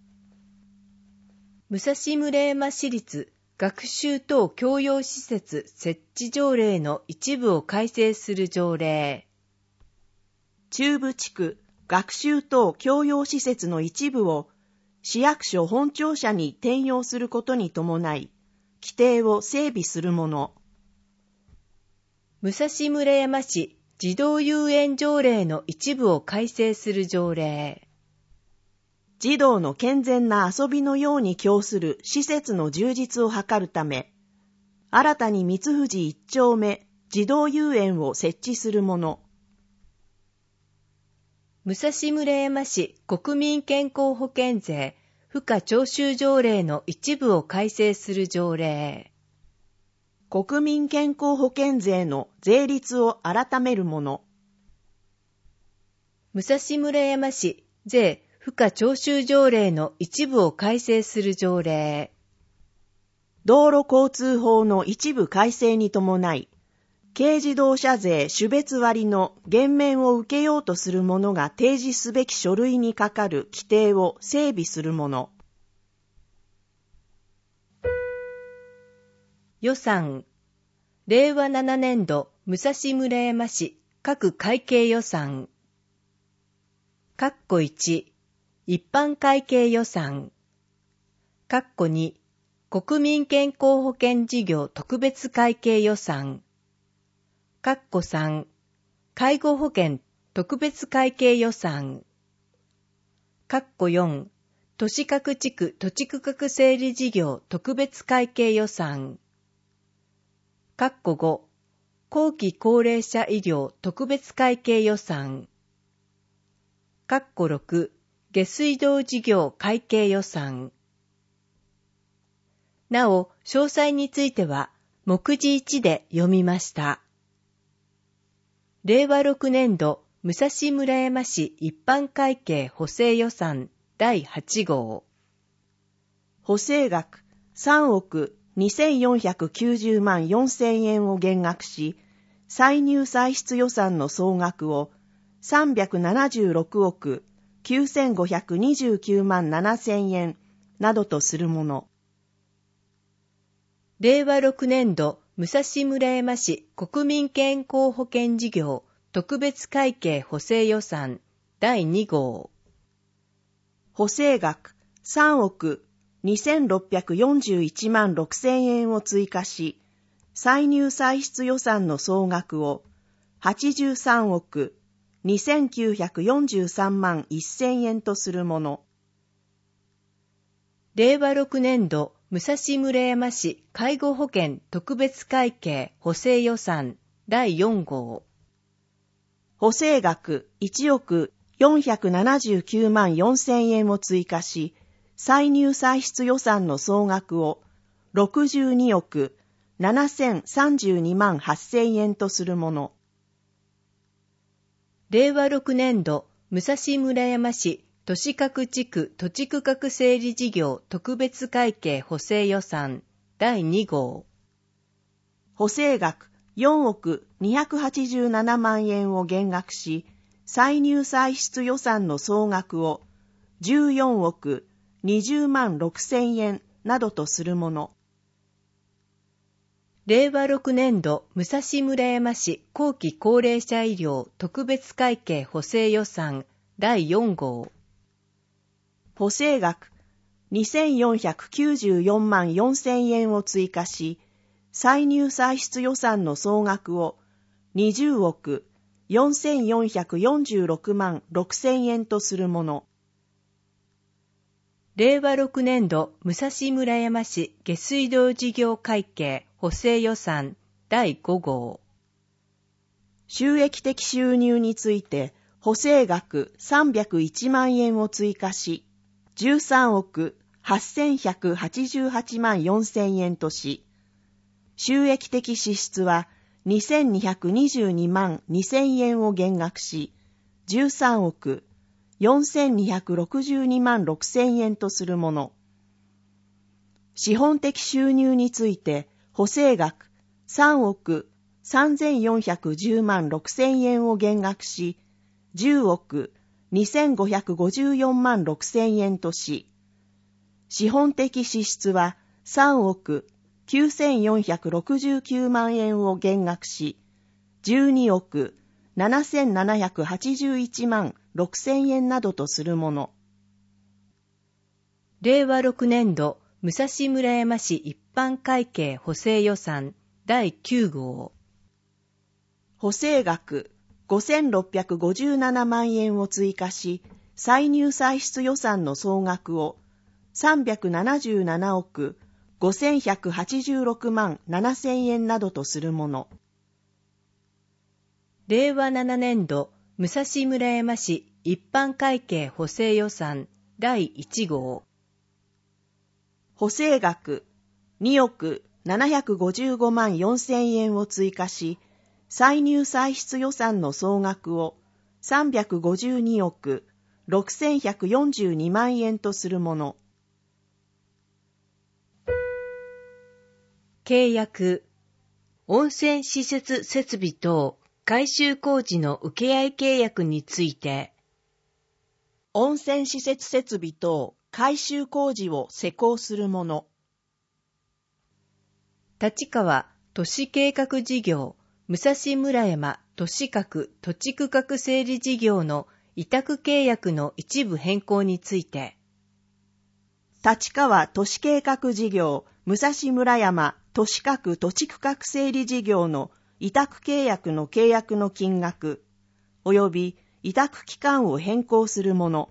武蔵村山市立学習等教養施設設置条例の一部を改正する条例。 中部地区学習等教養施設の一部を市役所本庁舎に転用することに伴い、規定を整備するもの。 武蔵村山市児童遊園条例の一部を改正する条例。 児童の健全な遊びのように供する施設の充実を図るため、新たに三富士一丁目児童遊園を設置するもの。 武蔵村山市国民健康保険税賦課徴収条例の一部を改正する条例。 国民健康保険税の税率を改めるもの。 武蔵村山市税賦課徴収条例の一部を改正する条例。 道路交通法の一部改正に伴い、軽自動車税種別割の減免を受けようとする者が提示すべき書類にかかる規定を整備するもの。 予算。令和7年度武蔵村山市各会計予算。括弧1、一般会計予算。括弧2、国民健康保険事業特別会計予算。括弧3、介護保険特別会計予算。括弧4、都市各地区土地区画整理事業特別会計予算。括弧5、後期高齢者医療特別会計予算。括弧6、下水道事業会計予算。なお、詳細については、目次1で読みました。令和6年度、武蔵村山市一般会計補正予算第8号。 補正額3億2490万4000円を減額し、歳入歳出予算の総額を376億9529万7000円などとするもの。 令和6年度武蔵村山市国民健康保険事業特別会計補正予算第2号。 補正額3億2641万6000円を追加し、歳入歳出予算の総額を83億2943万1000円とするもの。 令和6年度武蔵村山市介護保険特別会計補正予算第4号。 補正額1億479万4000円を追加し、歳入歳出予算の総額を62億7032万8000円とするもの。 令和6年度武蔵村山市都市各地区土地区画整理事業特別会計補正予算第2号。 補正額4億287万円を減額し、歳入歳出予算の総額を14億20万6000円などとするもの。 令和6年度武蔵村山市後期高齢者医療特別会計補正予算第4号。 補正額2494万4000円を追加し、歳入歳出予算の総額を20億4446万6000円とするもの。 令和6年度武蔵村山市下水道事業会計補正予算第5号。 収益的収入について補正額301万円を追加し、13億8188万4000円とし、収益的支出は2222万2000円を減額し、13億4262万6000円とするもの。資本的収入について補正額3億3410万6000円を減額し、10億2554万6000円とし、資本的支出は3億9469万円を減額し、12億7781万6000円などとするもの。 令和6年度武蔵村山市一般会計補正予算第9号。 補正額5657万円を追加し、歳入歳出予算の総額を377億5186万7000円などとするもの。 令和7年度武蔵村山市一般会計補正予算第1号。 補正額2億755万4千円を追加し、歳入歳出予算の総額を352億6142万円とするもの。 契約、温泉施設設備等改修工事の請合契約について、 温泉施設設備等改修工事を施工するもの。 立川都市計画事業武蔵村山都市画土地区画整理事業の委託契約の一部変更について、 立川都市計画事業武蔵村山都市画土地区画整理事業の委託契約の契約の金額及び委託期間を変更するもの。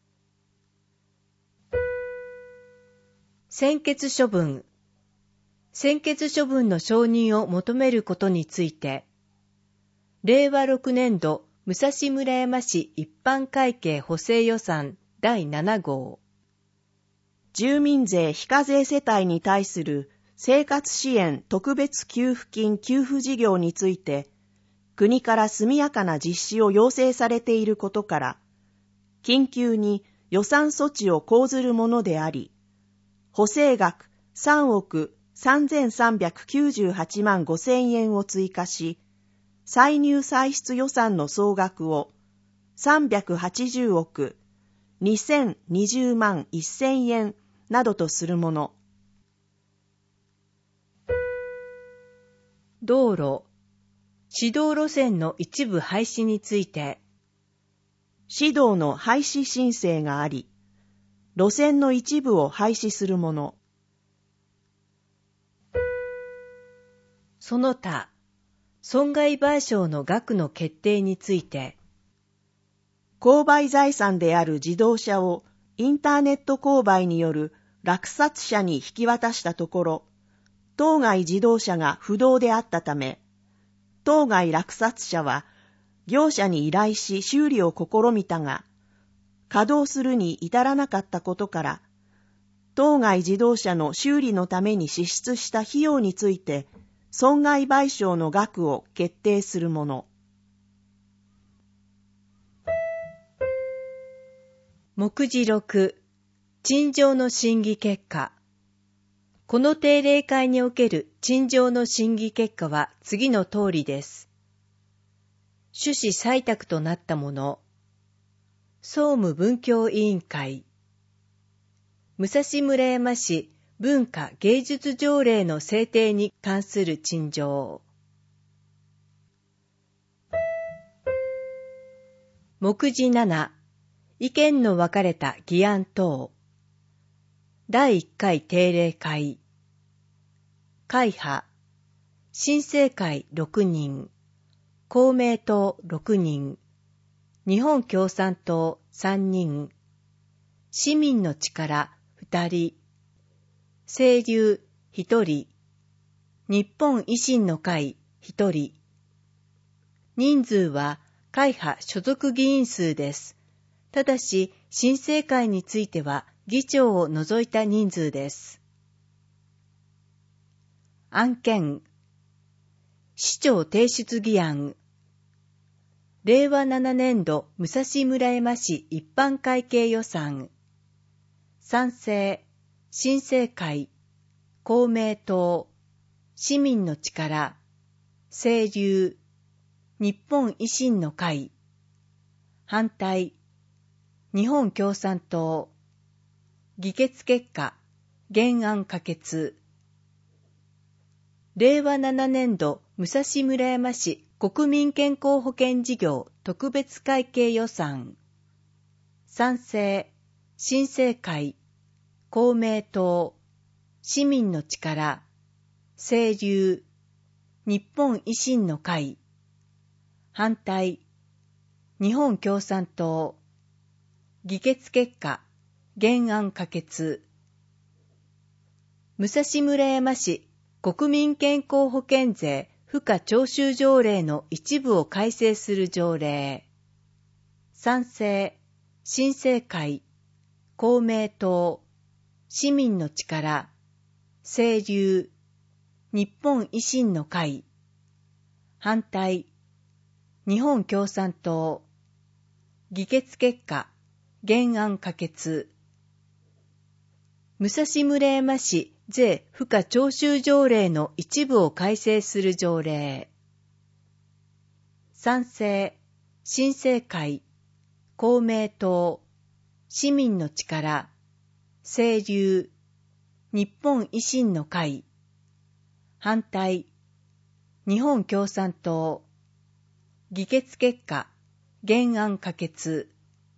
専決処分。専決処分の承認を求めることについて、令和6年度武蔵村山市一般会計補正予算第7号。 住民税非課税世帯に対する生活支援特別給付金給付事業について、国から速やかな実施を要請されていることから、緊急に予算措置を講ずるものであり、補正額3億3398万5千円を追加し、歳入歳出予算の総額を380億2020万1000円などとするもの。 道路、市道路線の一部廃止について、 市道の廃止申請があり、路線の一部を廃止するもの。 その他、損害賠償の額の決定について、 購買財産である自動車をインターネット購買による落札者に引き渡したところ、当該自動車が不動であったため、当該落札者は業者に依頼し修理を試みたが、稼働するに至らなかったことから、当該自動車の修理のために支出した費用について、損害賠償の額を決定するもの。 目次6、陳情の審議結果。この定例会における陳情の審議結果は次の通りです。趣旨採択となったもの。総務文教委員会。武蔵村山市文化芸術条例の制定に関する陳情。目次7、意見の分かれた議案等。第1回定例会。会派、新生会6人、公明党6人、日本共産党3人、市民の力2人、清流1人、日本維新の会1人。人数は会派所属議員数です。ただし、新生会については議長を除いた人数です。案件、市長提出議案。令和7年度武蔵村山市一般会計予算。賛成、新生会、公明党、市民の力、清流、日本維新の会。反対、日本共産党。議決結果、原案可決。令和7年度武蔵村山市国民健康保険事業特別会計予算。賛成、新生会、公明党、市民の力、清流、日本維新の会。反対、日本共産党。議決結果、原案可決。武蔵村山市国民健康保険税付加徴収条例の一部を改正する条例。賛成、新生会、公明党、 市民の力、清流、日本維新の会、反対、日本共産党、議決結果、原案可決。武蔵村山市税賦課徴収条例の一部を改正する条例。賛成、新政会、公明党、市民の力、清流、日本維新の会、反対、日本共産党、議決結果、原案可決。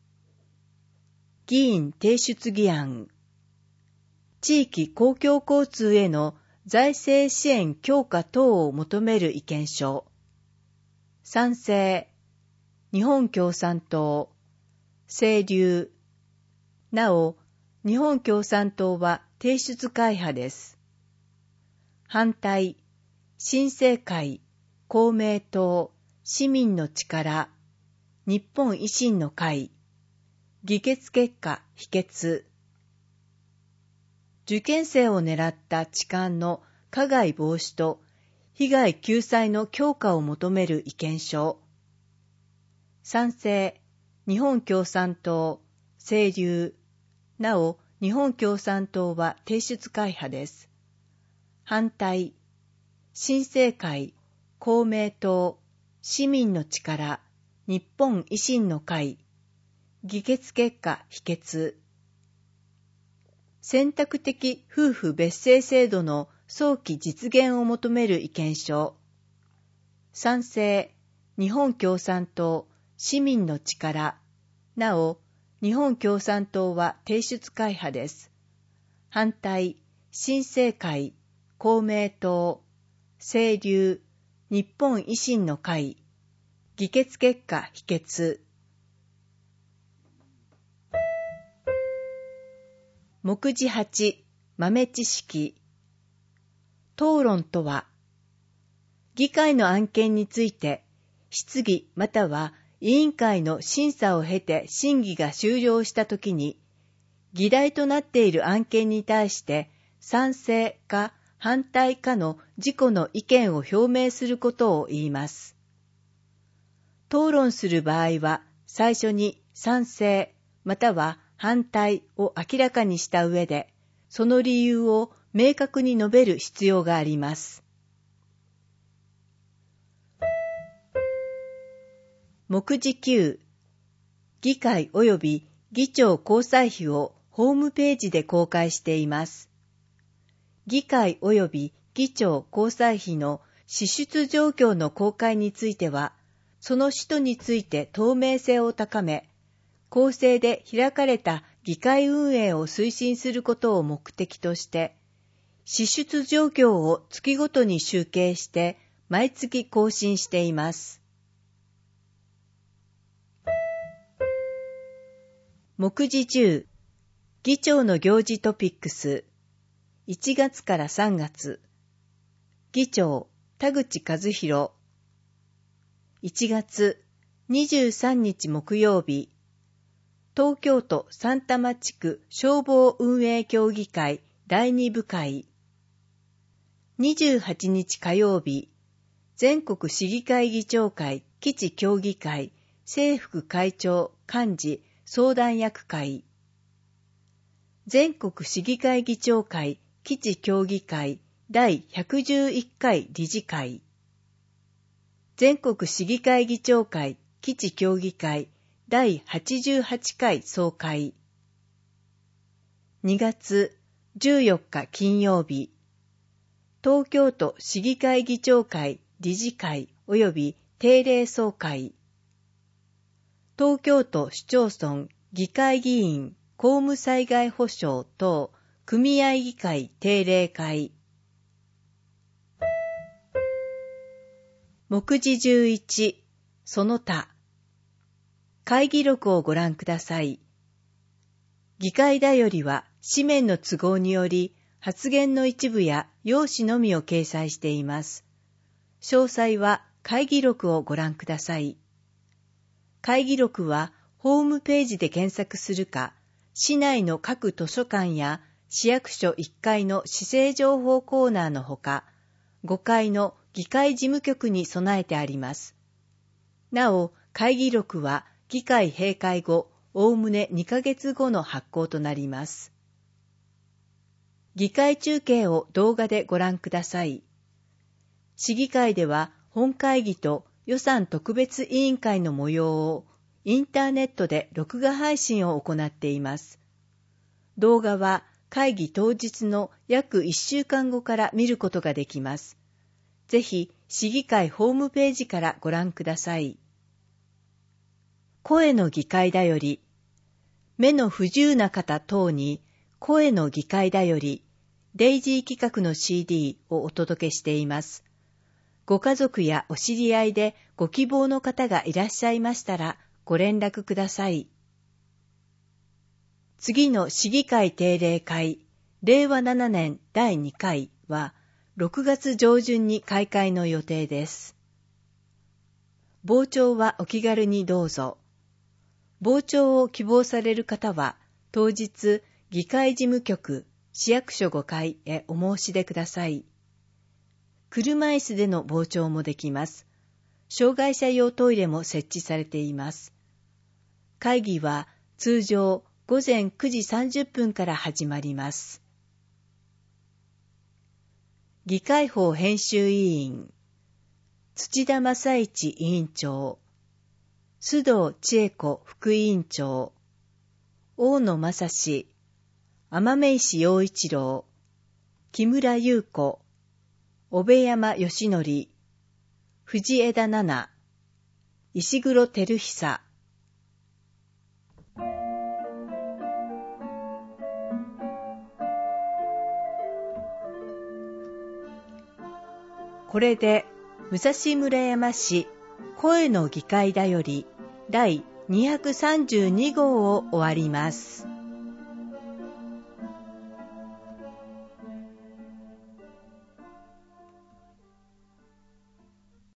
議員提出議案。地域公共交通への財政支援強化等を求める意見書。賛成、日本共産党、清流。なお、日本共産党は提出会派です。反対、新政会、公明党、市民の力、日本維新の会、議決結果否決。受験生を狙った痴漢の加害防止と被害救済の強化を求める意見書。賛成、日本共産党、清流。なお、日本共産党は提出会派です。反対、新政会、公明党、市民の力、日本維新の会、議決結果否決。選択的夫婦別姓制度の早期実現を求める意見書。賛成、日本共産党、市民の力。なお、日本共産党は提出会派です。反対、新政会、公明党、清流、日本維新の会、議決結果否決。目次8、豆知識。討論とは、議会の案件について、質疑または委員会の審査を経て審議が終了したときに、議題となっている案件に対して賛成か反対かの自己の意見を表明することを言います。討論する場合は、最初に賛成または反対を明らかにした上で、その理由を明確に述べる必要があります。目次9、議会及び議長交際費をホームページで公開しています。議会及び議長交際費の支出状況の公開については、その使途について透明性を高め、公正で開かれた議会運営を推進することを目的として、支出状況を月ごとに集計して毎月更新しています。目次10、議長の行事トピックス。1月から3月。議長、田口和弘。1月23日木曜日。東京都三多摩地区消防運営協議会第2部会。28日火曜日。全国市議会議長会基地協議会正副会長幹事相談役会。全国市議会議長会基地協議会第111回理事会。全国市議会議長会基地協議会第88回総会。2月14日金曜日。東京都市議会議長会理事会及び定例総会。東京都市町村議会議員公務災害保障等組合議会定例会。目次11、その他。会議録をご覧ください。議会だよりは紙面の都合により発言の一部や要旨のみを掲載しています。詳細は会議録をご覧ください。会議録はホームページで検索するか、市内の各図書館や市役所1階の市政情報コーナーのほか、5階の議会事務局に備えてあります。なお、会議録は議会閉会後、おおむね2ヶ月後の発行となります。議会中継を動画でご覧ください。市議会では本会議と予算特別委員会の模様をインターネットで録画配信を行っています。動画は会議当日の約1週間後から見ることができます。ぜひ市議会ホームページからご覧ください。声の議会だより、目の不自由な方等に声の議会だより、デイジー企画の CD をお届けしています。ご家族やお知り合いでご希望の方がいらっしゃいましたらご連絡ください。次の市議会定例会、令和7年第2回は6月上旬に開会の予定です。傍聴はお気軽にどうぞ。傍聴を希望される方は当日議会事務局市役所5階へお申し出ください。車椅子での傍聴もできます。障害者用トイレも設置されています。会議は通常午前9時30分から始まります。議会法編集委員、土田正一委員長、須藤千恵子副委員長、大野正史、天目石陽一郎、木村優子、小部山義則、藤枝奈々、石黒照久。これで武蔵村山市声の議会だより第232号を終わります。